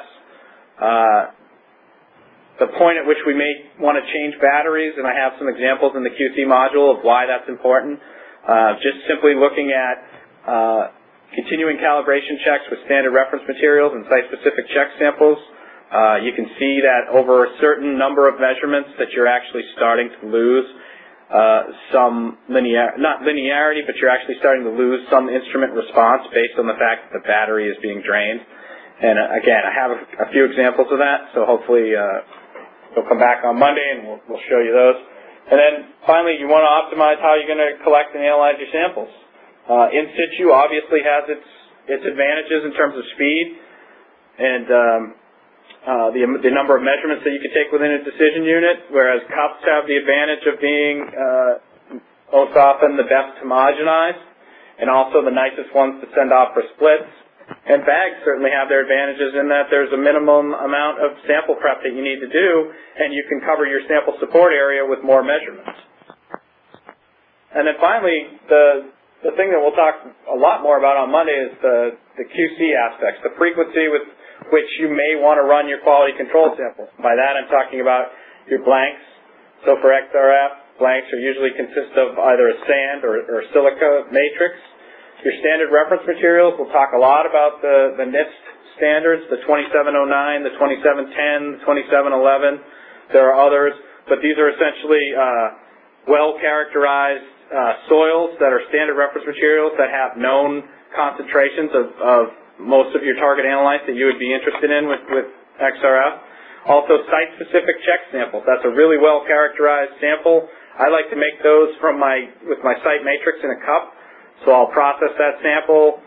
the point at which we may want to change batteries, and I have some examples in the QC module of why that's important. Just simply looking at continuing calibration checks with standard reference materials and site-specific check samples, you can see that over a certain number of measurements that you're actually starting to lose some not linearity, but you're actually starting to lose some instrument response based on the fact that the battery is being drained. And again, I have a few examples of that, so hopefully you'll come back on Monday and we'll show you those. And then finally, you want to optimize how you're going to collect and analyze your samples. In situ obviously has its advantages in terms of speed and the number of measurements that you can take within a decision unit, whereas cups have the advantage of being most often the best homogenized and also the nicest ones to send off for splits. And bags certainly have their advantages in that there's a minimum amount of sample prep that you need to do, and you can cover your sample support area with more measurements. And then finally, the thing that we'll talk a lot more about on Monday is the QC aspects, the frequency with which you may want to run your quality control samples. By that I'm talking about your blanks. So for XRF, blanks are usually consist of either a sand or silica matrix. Your standard reference materials, we'll talk a lot about the NIST standards, the 2709, the 2710, the 2711. There are others, but these are essentially well-characterized soils that are standard reference materials that have known concentrations of most of your target analytes that you would be interested in with XRF. Also, site-specific check samples. That's a really well-characterized sample. I like to make those with my site matrix in a cup. So I'll process that sample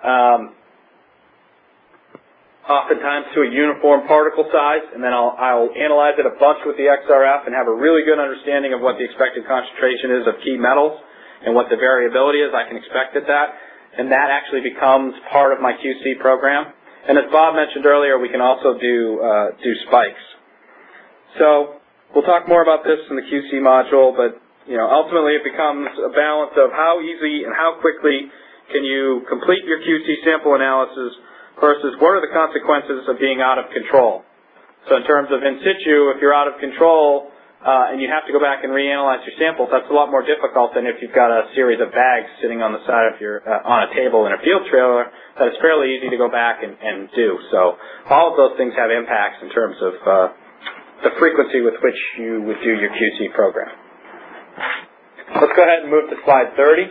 oftentimes to a uniform particle size, and then I'll analyze it a bunch with the XRF and have a really good understanding of what the expected concentration is of key metals and what the variability is I can expect at that. And that actually becomes part of my QC program. And as Bob mentioned earlier, we can also do spikes. So we'll talk more about this in the QC module, but ultimately it becomes a balance of how easy and how quickly can you complete your QC sample analysis versus what are the consequences of being out of control. So in terms of in situ, if you're out of control and you have to go back and reanalyze your samples, that's a lot more difficult than if you've got a series of bags sitting on the side of on a table in a field trailer that is fairly easy to go back and do. So all of those things have impacts in terms of the frequency with which you would do your QC program. Let's go ahead and move to slide 30.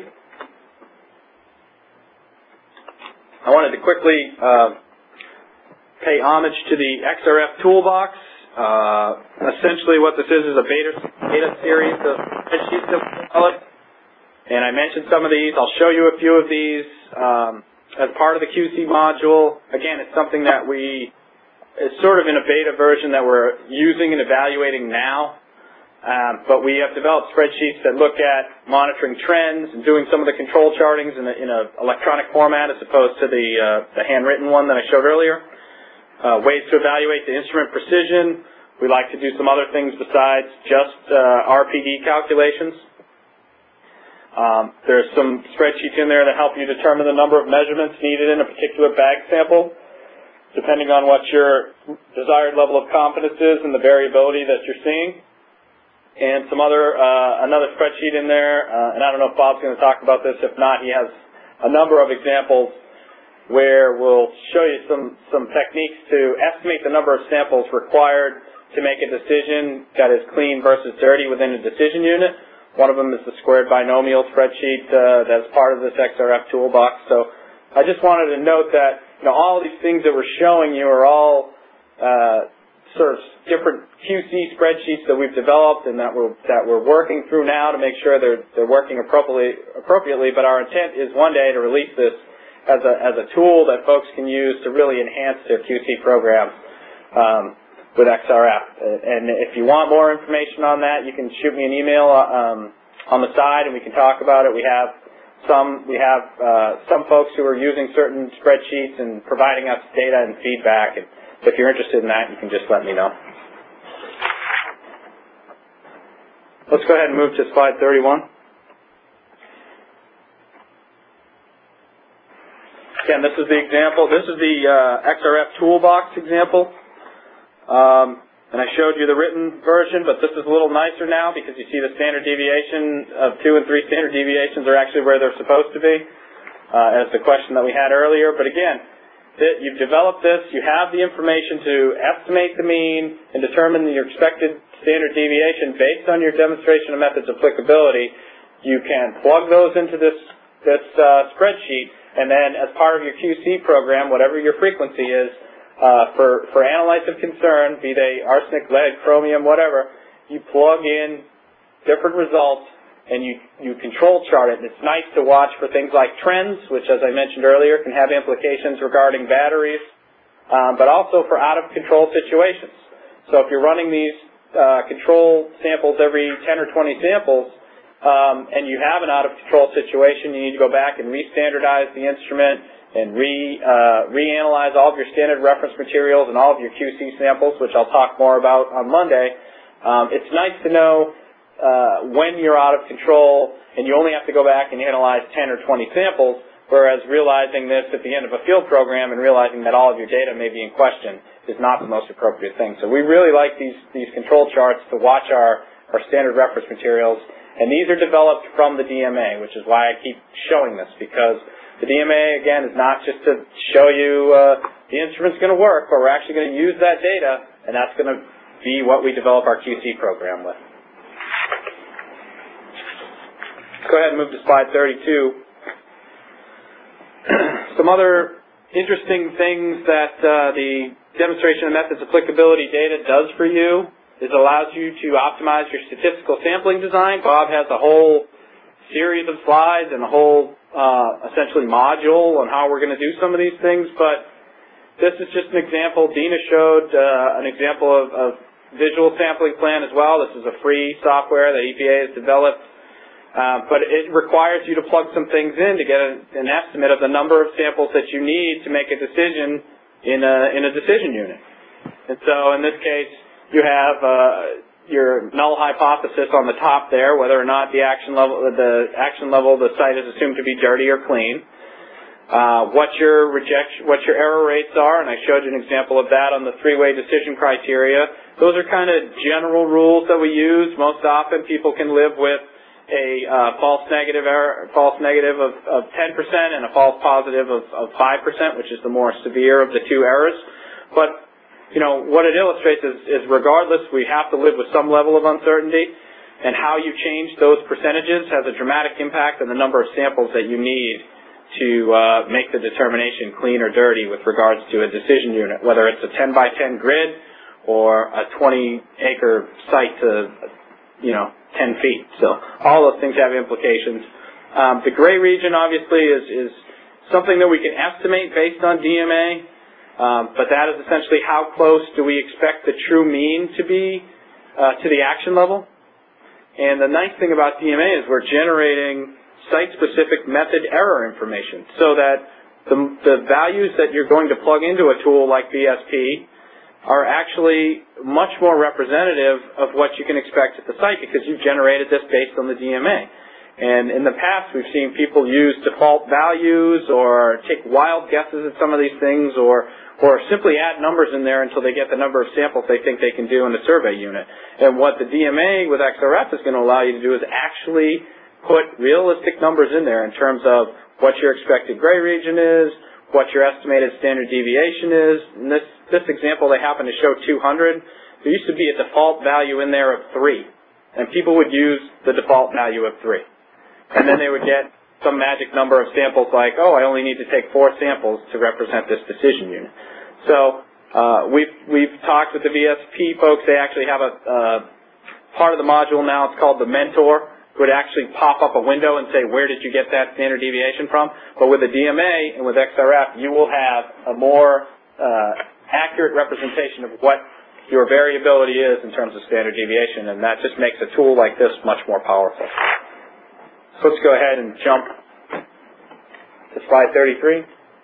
I wanted to quickly pay homage to the XRF toolbox. Essentially what this is a beta series of spreadsheets that we developed. And I mentioned some of these. I'll show you a few of these as part of the QC module. Again, it's something that it's sort of in a beta version that we're using and evaluating now. But we have developed spreadsheets that look at monitoring trends and doing some of the control chartings in an electronic format as opposed to the handwritten one that I showed earlier. Ways to evaluate the instrument precision. We like to do some other things besides just RPD calculations. There's some spreadsheets in there that help you determine the number of measurements needed in a particular bag sample, depending on what your desired level of confidence is and the variability that you're seeing. And some another spreadsheet in there, and I don't know if Bob's going to talk about this. If not, he has a number of examples where we'll show you some techniques to estimate the number of samples required to make a decision that is clean versus dirty within a decision unit. One of them is the squared binomial spreadsheet that's part of this XRF toolbox. So I just wanted to note that all of these things that we're showing you are all sort of different QC spreadsheets that we've developed and that we're working through now to make sure they're working appropriately. But our intent is one day to release this as a tool that folks can use to really enhance their QC programs with XRF. And if you want more information on that, you can shoot me an email on the side, and we can talk about it. We have some folks who are using certain spreadsheets and providing us data and feedback. And if you're interested in that, you can just let me know. Let's go ahead and move to slide 31. Again, this is the example. This is the XRF toolbox example. And I showed you the written version, but this is a little nicer now because you see the standard deviation of 2 and 3 standard deviations are actually where they're supposed to be, as the question that we had earlier. But again, you've developed this. You have the information to estimate the mean and determine your expected standard deviation based on your demonstration of methods applicability. You can plug those into this spreadsheet, and then as part of your QC program, whatever your frequency is, for analytes of concern, be they arsenic, lead, chromium, whatever, you plug in different results and you control chart it. And it's nice to watch for things like trends, which, as I mentioned earlier, can have implications regarding batteries, but also for out-of-control situations. So if you're running these control samples every 10 or 20 samples, and you have an out-of-control situation, you need to go back and re-standardize the instrument and reanalyze all of your standard reference materials and all of your QC samples, which I'll talk more about on Monday. It's nice to know when you're out of control and you only have to go back and analyze 10 or 20 samples, whereas realizing this at the end of a field program and realizing that all of your data may be in question is not the most appropriate thing. So we really like these control charts to watch our standard reference materials, and these are developed from the DMA, which is why I keep showing this, because the DMA, again, is not just to show you the instrument's going to work, but we're actually going to use that data, and that's going to be what we develop our QC program with. Let's go ahead and move to slide 32. Some other interesting things that the demonstration of methods applicability data does for you is allows you to optimize your statistical sampling design. Bob has a whole series of slides and a whole essentially module on how we're going to do some of these things, but this is just an example. Dina showed an example of visual sampling plan as well. This is a free software that EPA has developed, but it requires you to plug some things in to get an estimate of the number of samples that you need to make a decision in a decision unit. And so in this case, you have your null hypothesis on the top there, whether or not the action level of the site is assumed to be dirty or clean. What your error rates are, and I showed you an example of that on the three-way decision criteria. Those are kind of general rules that we use. Most often, people can live with a false negative of 10% and a false positive of 5%, which is the more severe of the two errors. But what it illustrates is regardless, we have to live with some level of uncertainty, and how you change those percentages has a dramatic impact on the number of samples that you need to make the determination clean or dirty with regards to a decision unit, whether it's a 10 by 10 grid or a 20-acre site to 10 feet. So all those things have implications. The gray region obviously is something that we can estimate based on DMA, but that is essentially how close do we expect the true mean to be to the action level. And the nice thing about DMA is we're generating site-specific method error information so that the values that you're going to plug into a tool like BSP are actually much more representative of what you can expect at the site because you've generated this based on the DMA. And in the past, we've seen people use default values or take wild guesses at some of these things or simply add numbers in there until they get the number of samples they think they can do in the survey unit. And what the DMA with XRF is going to allow you to do is actually put realistic numbers in there in terms of what your expected gray region is, what your estimated standard deviation is. In this example, they happen to show 200. There used to be a default value in there of 3, and people would use the default value of 3. And then they would get some magic number of samples like, oh, I only need to take 4 samples to represent this decision unit. So we've talked with the VSP folks. They actually have a part of the module now. It's called the Mentor. It would actually pop up a window and say, where did you get that standard deviation from? But with the DMA and with XRF, you will have a more accurate representation of what your variability is in terms of standard deviation, and that just makes a tool like this much more powerful. So let's go ahead and jump to slide 33.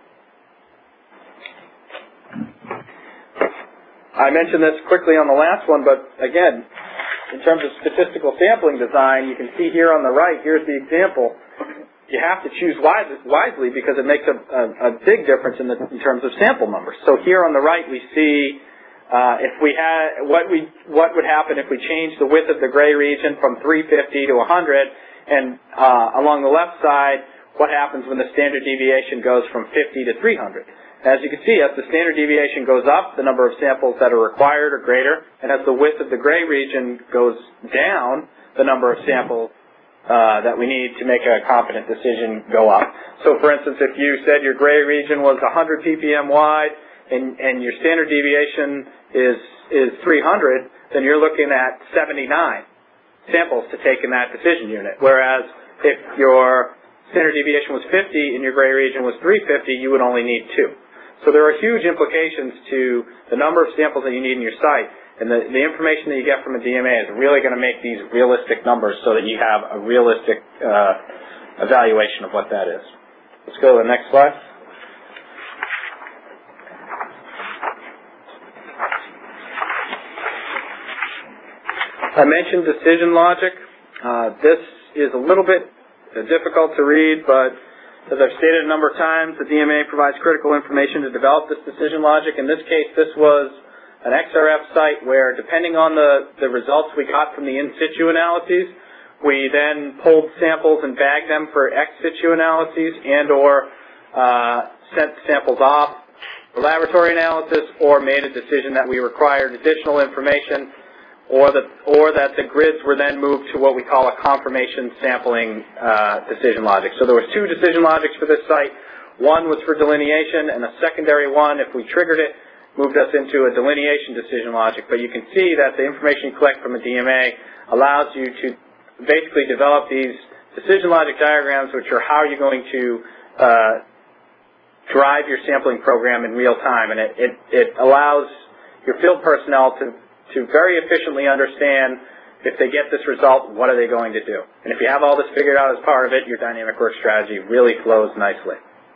I mentioned this quickly on the last one, but again, in terms of statistical sampling design, you can see here on the right, here's the example. You have to choose wisely because it makes a big difference in terms of sample numbers. So here on the right, we see if we had what would happen if we changed the width of the gray region from 350 to 100. And along the left side, what happens when the standard deviation goes from 50 to 300. As you can see, as the standard deviation goes up, the number of samples that are required are greater, and as the width of the gray region goes down, the number of samples that we need to make a confident decision go up. So for instance, if you said your gray region was 100 ppm wide and your standard deviation is 300, then you're looking at 79 samples to take in that decision unit. Whereas if your standard deviation was 50 and your gray region was 350, you would only need 2. So there are huge implications to the number of samples that you need in your site. And the information that you get from a DMA is really going to make these realistic numbers so that you have a realistic evaluation of what that is. Let's go to the next slide. I mentioned decision logic. This is a little bit difficult to read, but as I've stated a number of times, the DMA provides critical information to develop this decision logic. In this case, this was an XRF site where, depending on the results we got from the in situ analyses, we then pulled samples and bagged them for ex situ analyses and or sent samples off for laboratory analysis or made a decision that we required additional information or that the grids were then moved to what we call a confirmation sampling decision logic. So there was 2 decision logics for this site. One was for delineation, and a secondary one, if we triggered it, moved us into a delineation decision logic. But you can see that the information you collect from a DMA allows you to basically develop these decision logic diagrams, which are how you're going to drive your sampling program in real time. And it allows your field personnel to very efficiently understand if they get this result, what are they going to do. And if you have all this figured out as part of it, your dynamic work strategy really flows nicely.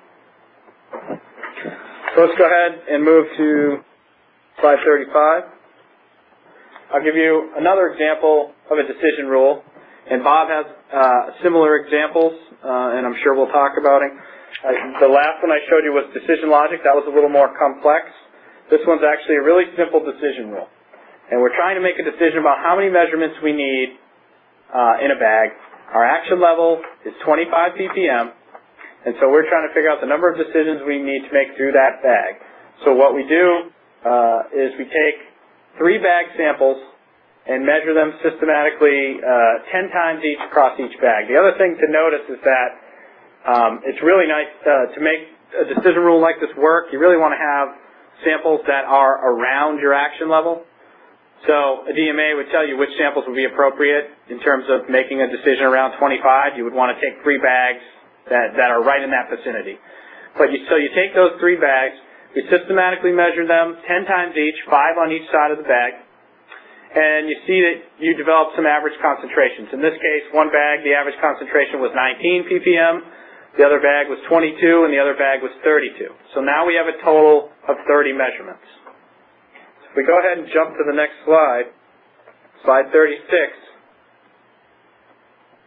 So let's go ahead and move to slide 35. I'll give you another example of a decision rule. And Bob has similar examples, and I'm sure we'll talk about it. The last one I showed you was decision logic. That was a little more complex. This one's actually a really simple decision rule. And we're trying to make a decision about how many measurements we need in a bag. Our action level is 25 ppm, and so we're trying to figure out the number of decisions we need to make through that bag. So what we do is we take 3 bag samples and measure them systematically 10 times each across each bag. The other thing to notice is that it's really nice to make a decision rule like this work. You really want to have samples that are around your action level. So a DMA would tell you which samples would be appropriate in terms of making a decision around 25. You would want to take 3 bags that are right in that vicinity. So you take those 3 bags, you systematically measure them 10 times each, 5 on each side of the bag, and you see that you develop some average concentrations. In this case, one bag, the average concentration was 19 ppm, the other bag was 22, and the other bag was 32. So now we have a total of 30 measurements. If we go ahead and jump to the next slide, slide 36,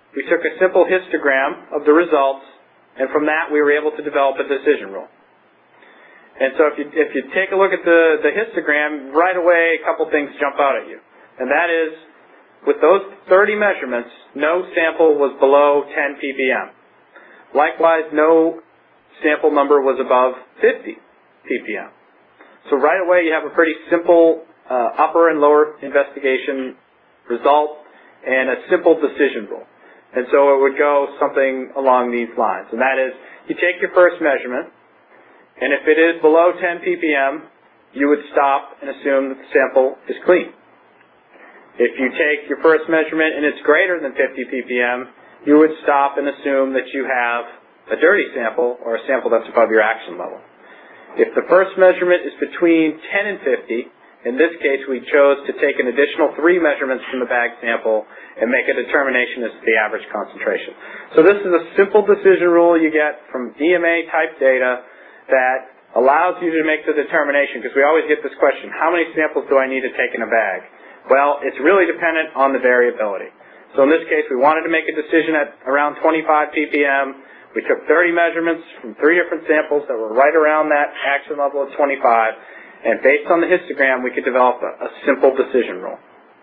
we took a simple histogram of the results, and from that we were able to develop a decision rule. And so if you take a look at the histogram, right away a couple things jump out at you. And that is, with those 30 measurements, no sample was below 10 ppm. Likewise, no sample number was above 50 ppm. So right away you have a pretty simple upper and lower investigation result and a simple decision rule. And so it would go something along these lines. And that is, you take your first measurement, and if it is below 10 ppm, you would stop and assume that the sample is clean. If you take your first measurement and it's greater than 50 ppm, you would stop and assume that you have a dirty sample or a sample that's above your action level. If the first measurement is between 10 and 50, in this case we chose to take an additional 3 measurements from the bag sample and make a determination as to the average concentration. So this is a simple decision rule you get from DMA type data that allows you to make the determination, because we always get this question, how many samples do I need to take in a bag? Well, it's really dependent on the variability. So in this case, we wanted to make a decision at around 25 ppm. We took 30 measurements from 3 different samples that were right around that action level of 25, and based on the histogram, we could develop a simple decision rule.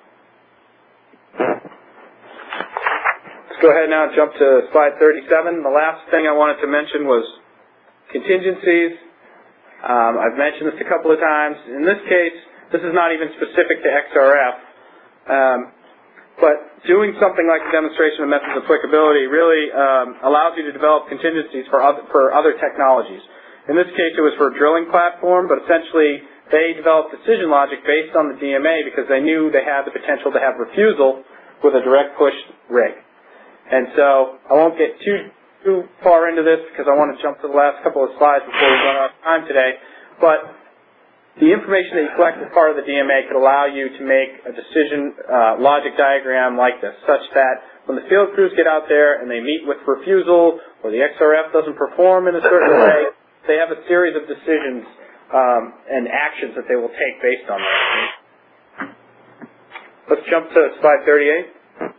Let's go ahead now and jump to slide 37. The last thing I wanted to mention was contingencies. I've mentioned this a couple of times. In this case, this is not even specific to XRF, but doing something like a demonstration of methods of applicability really allows you to develop contingencies for other technologies. In this case, it was for a drilling platform, but essentially they developed decision logic based on the DMA because they knew they had the potential to have refusal with a direct push rig. And so I won't get too far into this because I want to jump to the last couple of slides before we run out of time today. But the information that you collect as part of the DMA could allow you to make a decision logic diagram like this, such that when the field crews get out there and they meet with refusal or the XRF doesn't perform in a certain way, they have a series of decisions and actions that they will take based on that. Let's jump to slide 38.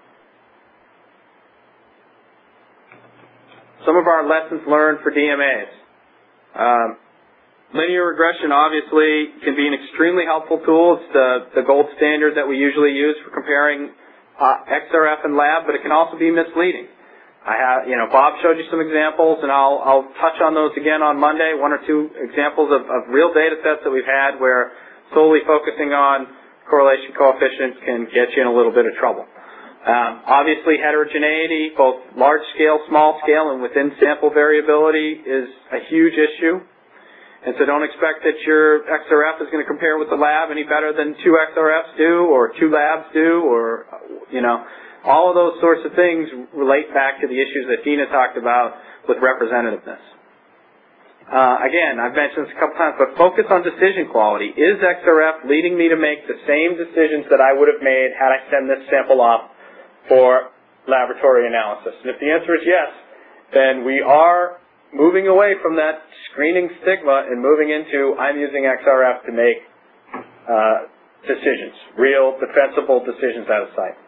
Some of our lessons learned for DMAs. Linear regression obviously can be an extremely helpful tool. It's the gold standard that we usually use for comparing XRF and lab, but it can also be misleading. Bob showed you some examples, and I'll touch on those again on Monday, 1 or 2 examples of real data sets that we've had where solely focusing on correlation coefficients can get you in a little bit of trouble. Obviously, heterogeneity, both large scale, small scale, and within sample variability is a huge issue. And so don't expect that your XRF is going to compare with the lab any better than 2 XRFs do or 2 labs do, or, all of those sorts of things relate back to the issues that Dina talked about with representativeness. Again, I've mentioned this a couple times, but focus on decision quality. Is XRF leading me to make the same decisions that I would have made had I sent this sample off for laboratory analysis? And if the answer is yes, then we are moving away from that screening stigma and moving into I'm using XRF to make decisions, real defensible decisions at a site.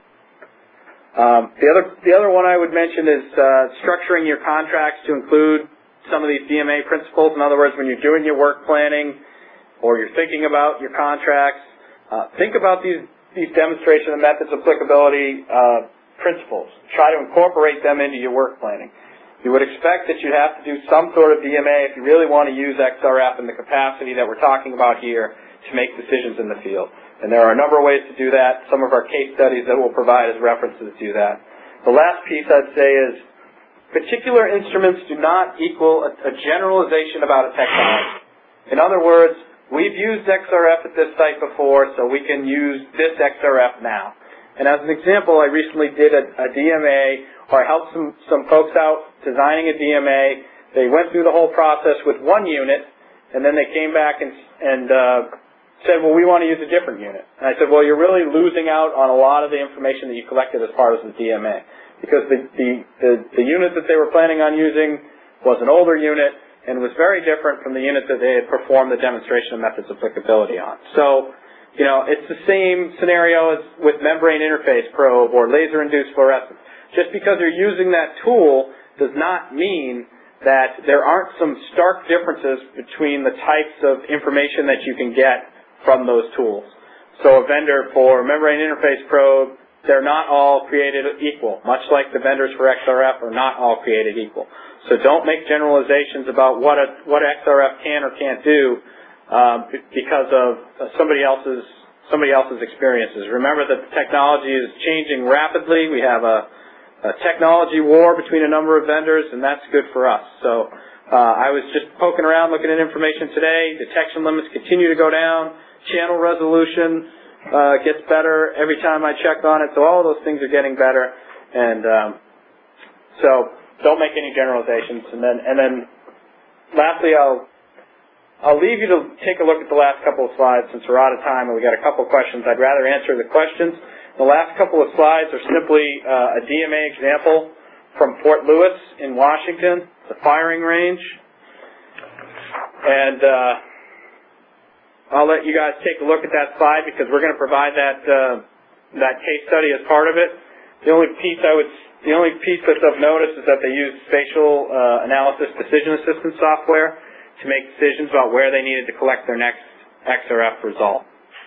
The other one I would mention is structuring your contracts to include some of these DMA principles. In other words, when you're doing your work planning or you're thinking about your contracts, think about these demonstration of methods of applicability principles. Try to incorporate them into your work planning. You would expect that you'd have to do some sort of DMA if you really want to use XRF in the capacity that we're talking about here to make decisions in the field. And there are a number of ways to do that. Some of our case studies that we'll provide as references do that. The last piece I'd say is particular instruments do not equal a generalization about a technology. In other words, we've used XRF at this site before, so we can use this XRF now. And as an example, I recently did a DMA, or I helped some folks out designing a DMA. They went through the whole process with one unit, and then they came back and said, well, we want to use a different unit. And I said, well, you're really losing out on a lot of the information that you collected as part of the DMA, because the unit that they were planning on using was an older unit and was very different from the unit that they had performed the demonstration of methods applicability on. So, it's the same scenario as with membrane interface probe or laser-induced fluorescence. just because you're using that tool does not mean that there aren't some stark differences between the types of information that you can get from those tools. So a vendor for membrane interface probe, they're not all created equal, much like the vendors for XRF are not all created equal. So don't make generalizations about what XRF can or can't do because of somebody else's experiences. Remember that the technology is changing rapidly. We have a technology war between a number of vendors, and that's good for us. So I was just poking around looking at information today. Detection limits continue to go down. Channel resolution gets better every time I check on it. So all of those things are getting better. And so don't make any generalizations. And then lastly, I'll leave you to take a look at the last couple of slides since we're out of time and we got a couple of questions. I'd rather answer the questions. The last couple of slides are simply a DMA example from Fort Lewis in Washington, the firing range. And I'll let you guys take a look at that slide because we're going to provide that case study as part of it. The only piece that's of notice is that they use spatial analysis decision assistance software to make decisions about where they needed to collect their next XRF result.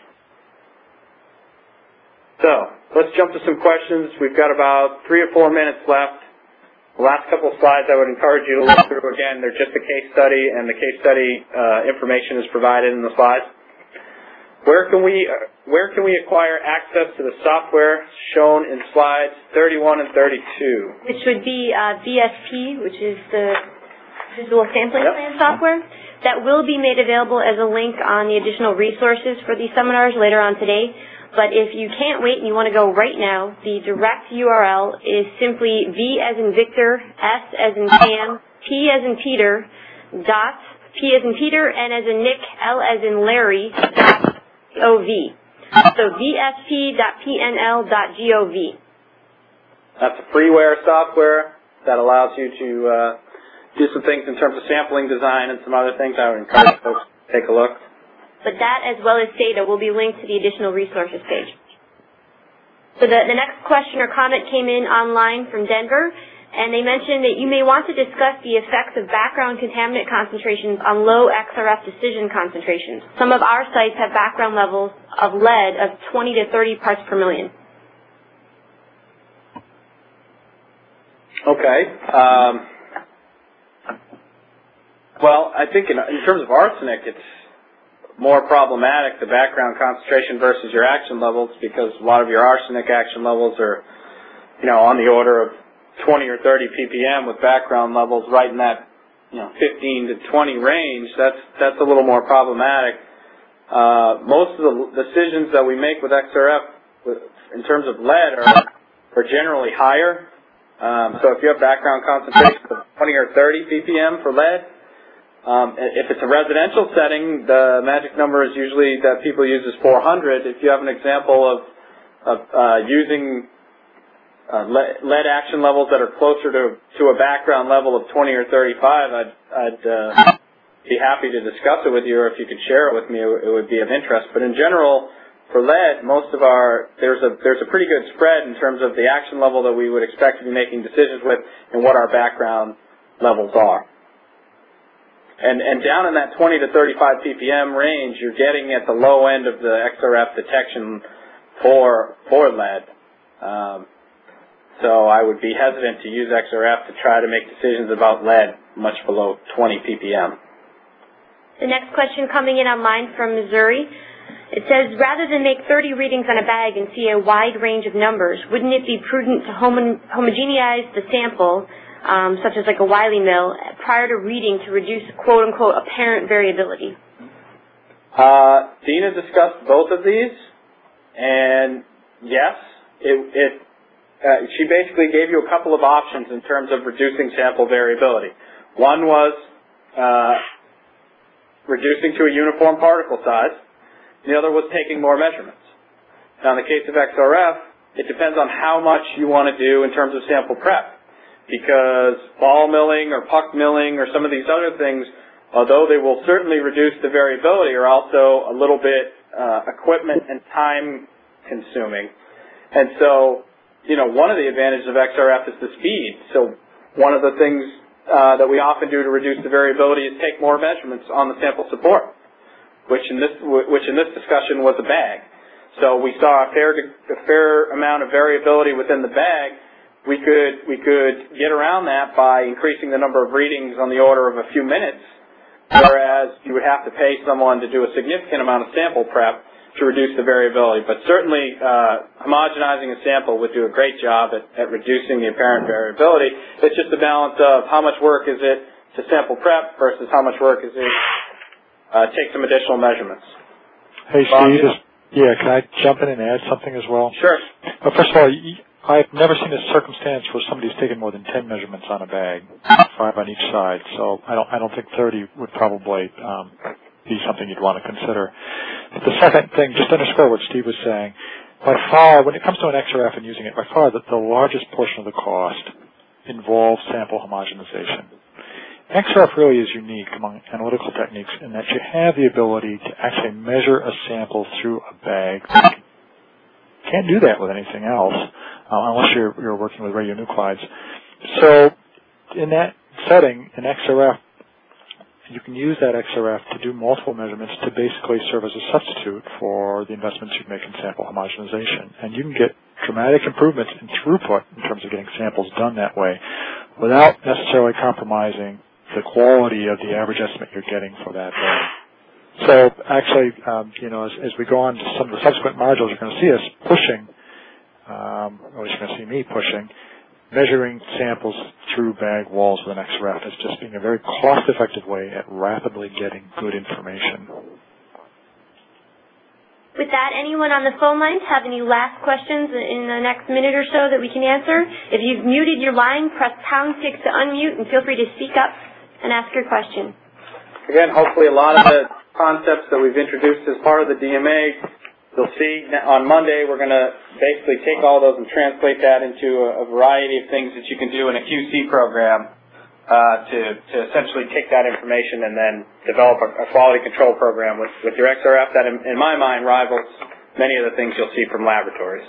So let's jump to some questions. We've got about 3 or 4 minutes left. The last couple of slides I would encourage you to look through. Again, they're just a case study, and the case study information is provided in the slides. Where can we acquire access to the software shown in slides 31 and 32? Which would be VSP, which is the Visual Sampling Plan software. That will be made available as a link on the additional resources for these seminars later on today. But if you can't wait and you want to go right now, the direct URL is simply V as in Victor, S as in Sam, P as in Peter, dot, P as in Peter, N as in Nick, L as in Larry, dot .gov. So vsp.pnl.gov. That's a freeware software that allows you to do some things in terms of sampling design and some other things. I would encourage folks to take a look. But that, as well as data, will be linked to the additional resources page. So the next question or comment came in online from Denver, and they mentioned that you may want to discuss the effects of background contaminant concentrations on low XRF decision concentrations. Some of our sites have background levels of lead of 20 to 30 parts per million. Okay. Well, I think in terms of arsenic, it's more problematic, the background concentration versus your action levels, because a lot of your arsenic action levels are, on the order of 20 or 30 ppm with background levels right in that, 15 to 20 range. That's a little more problematic. Most of the decisions that we make with XRF in terms of lead are generally higher. So if you have background concentration of 20 or 30 ppm for lead, if it's a residential setting, the magic number is usually that people use is 400. If you have an example of using lead action levels that are closer to a background level of 20 or 35, I'd be happy to discuss it with you, or if you could share it with me, it would be of interest. But in general, for lead, there's a pretty good spread in terms of the action level that we would expect to be making decisions with and what our background levels are. And down in that 20 to 35 ppm range, you're getting at the low end of the XRF detection for lead. So I would be hesitant to use XRF to try to make decisions about lead much below 20 ppm. The next question coming in online from Missouri. It says, rather than make 30 readings on a bag and see a wide range of numbers, wouldn't it be prudent to homogeneize the sample, such as like a Wiley mill, prior to reading to reduce quote-unquote apparent variability? Dina discussed both of these, and yes, she basically gave you a couple of options in terms of reducing sample variability. One was reducing to a uniform particle size. The other was taking more measurements. Now, in the case of XRF, it depends on how much you want to do in terms of sample prep, because ball milling or puck milling or some of these other things, although they will certainly reduce the variability, are also a little bit equipment and time consuming. And so one of the advantages of XRF is the speed. So one of the things that we often do to reduce the variability is take more measurements on the sample support, which in this discussion was a bag. So we saw a fair amount of variability within the bag. We could get around that by increasing the number of readings on the order of a few minutes, whereas you would have to pay someone to do a significant amount of sample prep to reduce the variability. But certainly homogenizing a sample would do a great job at reducing the apparent variability. It's just a balance of how much work is it to sample prep versus how much work is it take some additional measurements. Hey, Steve, can I jump in and add something as well? Sure. Well, first of all, I've never seen a circumstance where somebody's taken more than 10 measurements on a bag, 5 on each side. So I don't think 30 would probably be something you'd want to consider. But the second thing, just to underscore what Steve was saying, by far, when it comes to an XRF and using it, by far the largest portion of the cost involves sample homogenization. XRF really is unique among analytical techniques in that you have the ability to actually measure a sample through a bag. You can't do that with anything else unless you're working with radionuclides. So in that setting, in XRF, you can use that XRF to do multiple measurements to basically serve as a substitute for the investments you make in sample homogenization. And you can get dramatic improvements in throughput in terms of getting samples done that way without necessarily compromising the quality of the average estimate you're getting for that day. So actually, as we go on to some of the subsequent modules, you're going to see us pushing, or at least you're going to see me pushing, measuring samples through bag walls with an XRF as just being a very cost-effective way at rapidly getting good information. With that, anyone on the phone lines have any last questions in the next minute or so that we can answer? If you've muted your line, press #6 to unmute, and feel free to speak up and ask your question. Again, hopefully a lot of the concepts that we've introduced as part of the DMA, you'll see on Monday we're going to basically take all those and translate that into a variety of things that you can do in a QC program to essentially take that information and then develop a quality control program with your XRF that, in my mind, rivals many of the things you'll see from laboratories.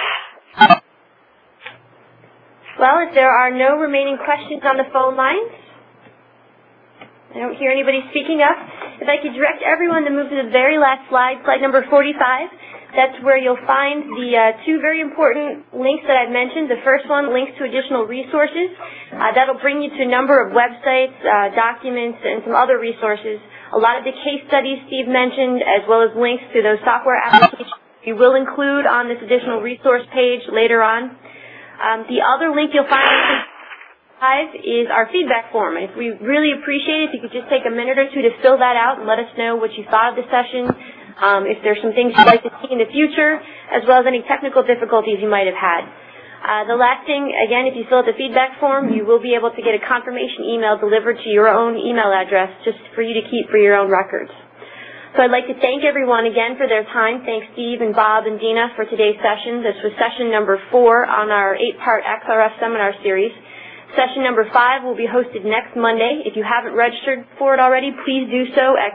Well, if there are no remaining questions on the phone lines, I don't hear anybody speaking up. If I could direct everyone to move to the very last slide, slide number 45. That's where you'll find the two very important links that I've mentioned. The first one, links to additional resources. That'll bring you to a number of websites, documents, and some other resources. A lot of the case studies Steve mentioned, as well as links to those software applications we will include on this additional resource page later on. The other link you'll find is our feedback form. And if we really appreciate it, if you could just take a minute or two to fill that out and let us know what you thought of the session, if there's some things you'd like to see in the future, as well as any technical difficulties you might have had. The last thing, again, if you fill out the feedback form, you will be able to get a confirmation email delivered to your own email address just for you to keep for your own records. So I'd like to thank everyone again for their time. Thanks Steve and Bob and Dina for today's session. This was session number 4 on our 8-part XRF seminar series. Session number 5 will be hosted next Monday. If you haven't registered for it already, please do so at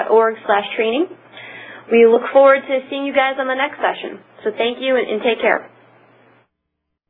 cluein.org/training. We look forward to seeing you guys on the next session. So thank you and take care.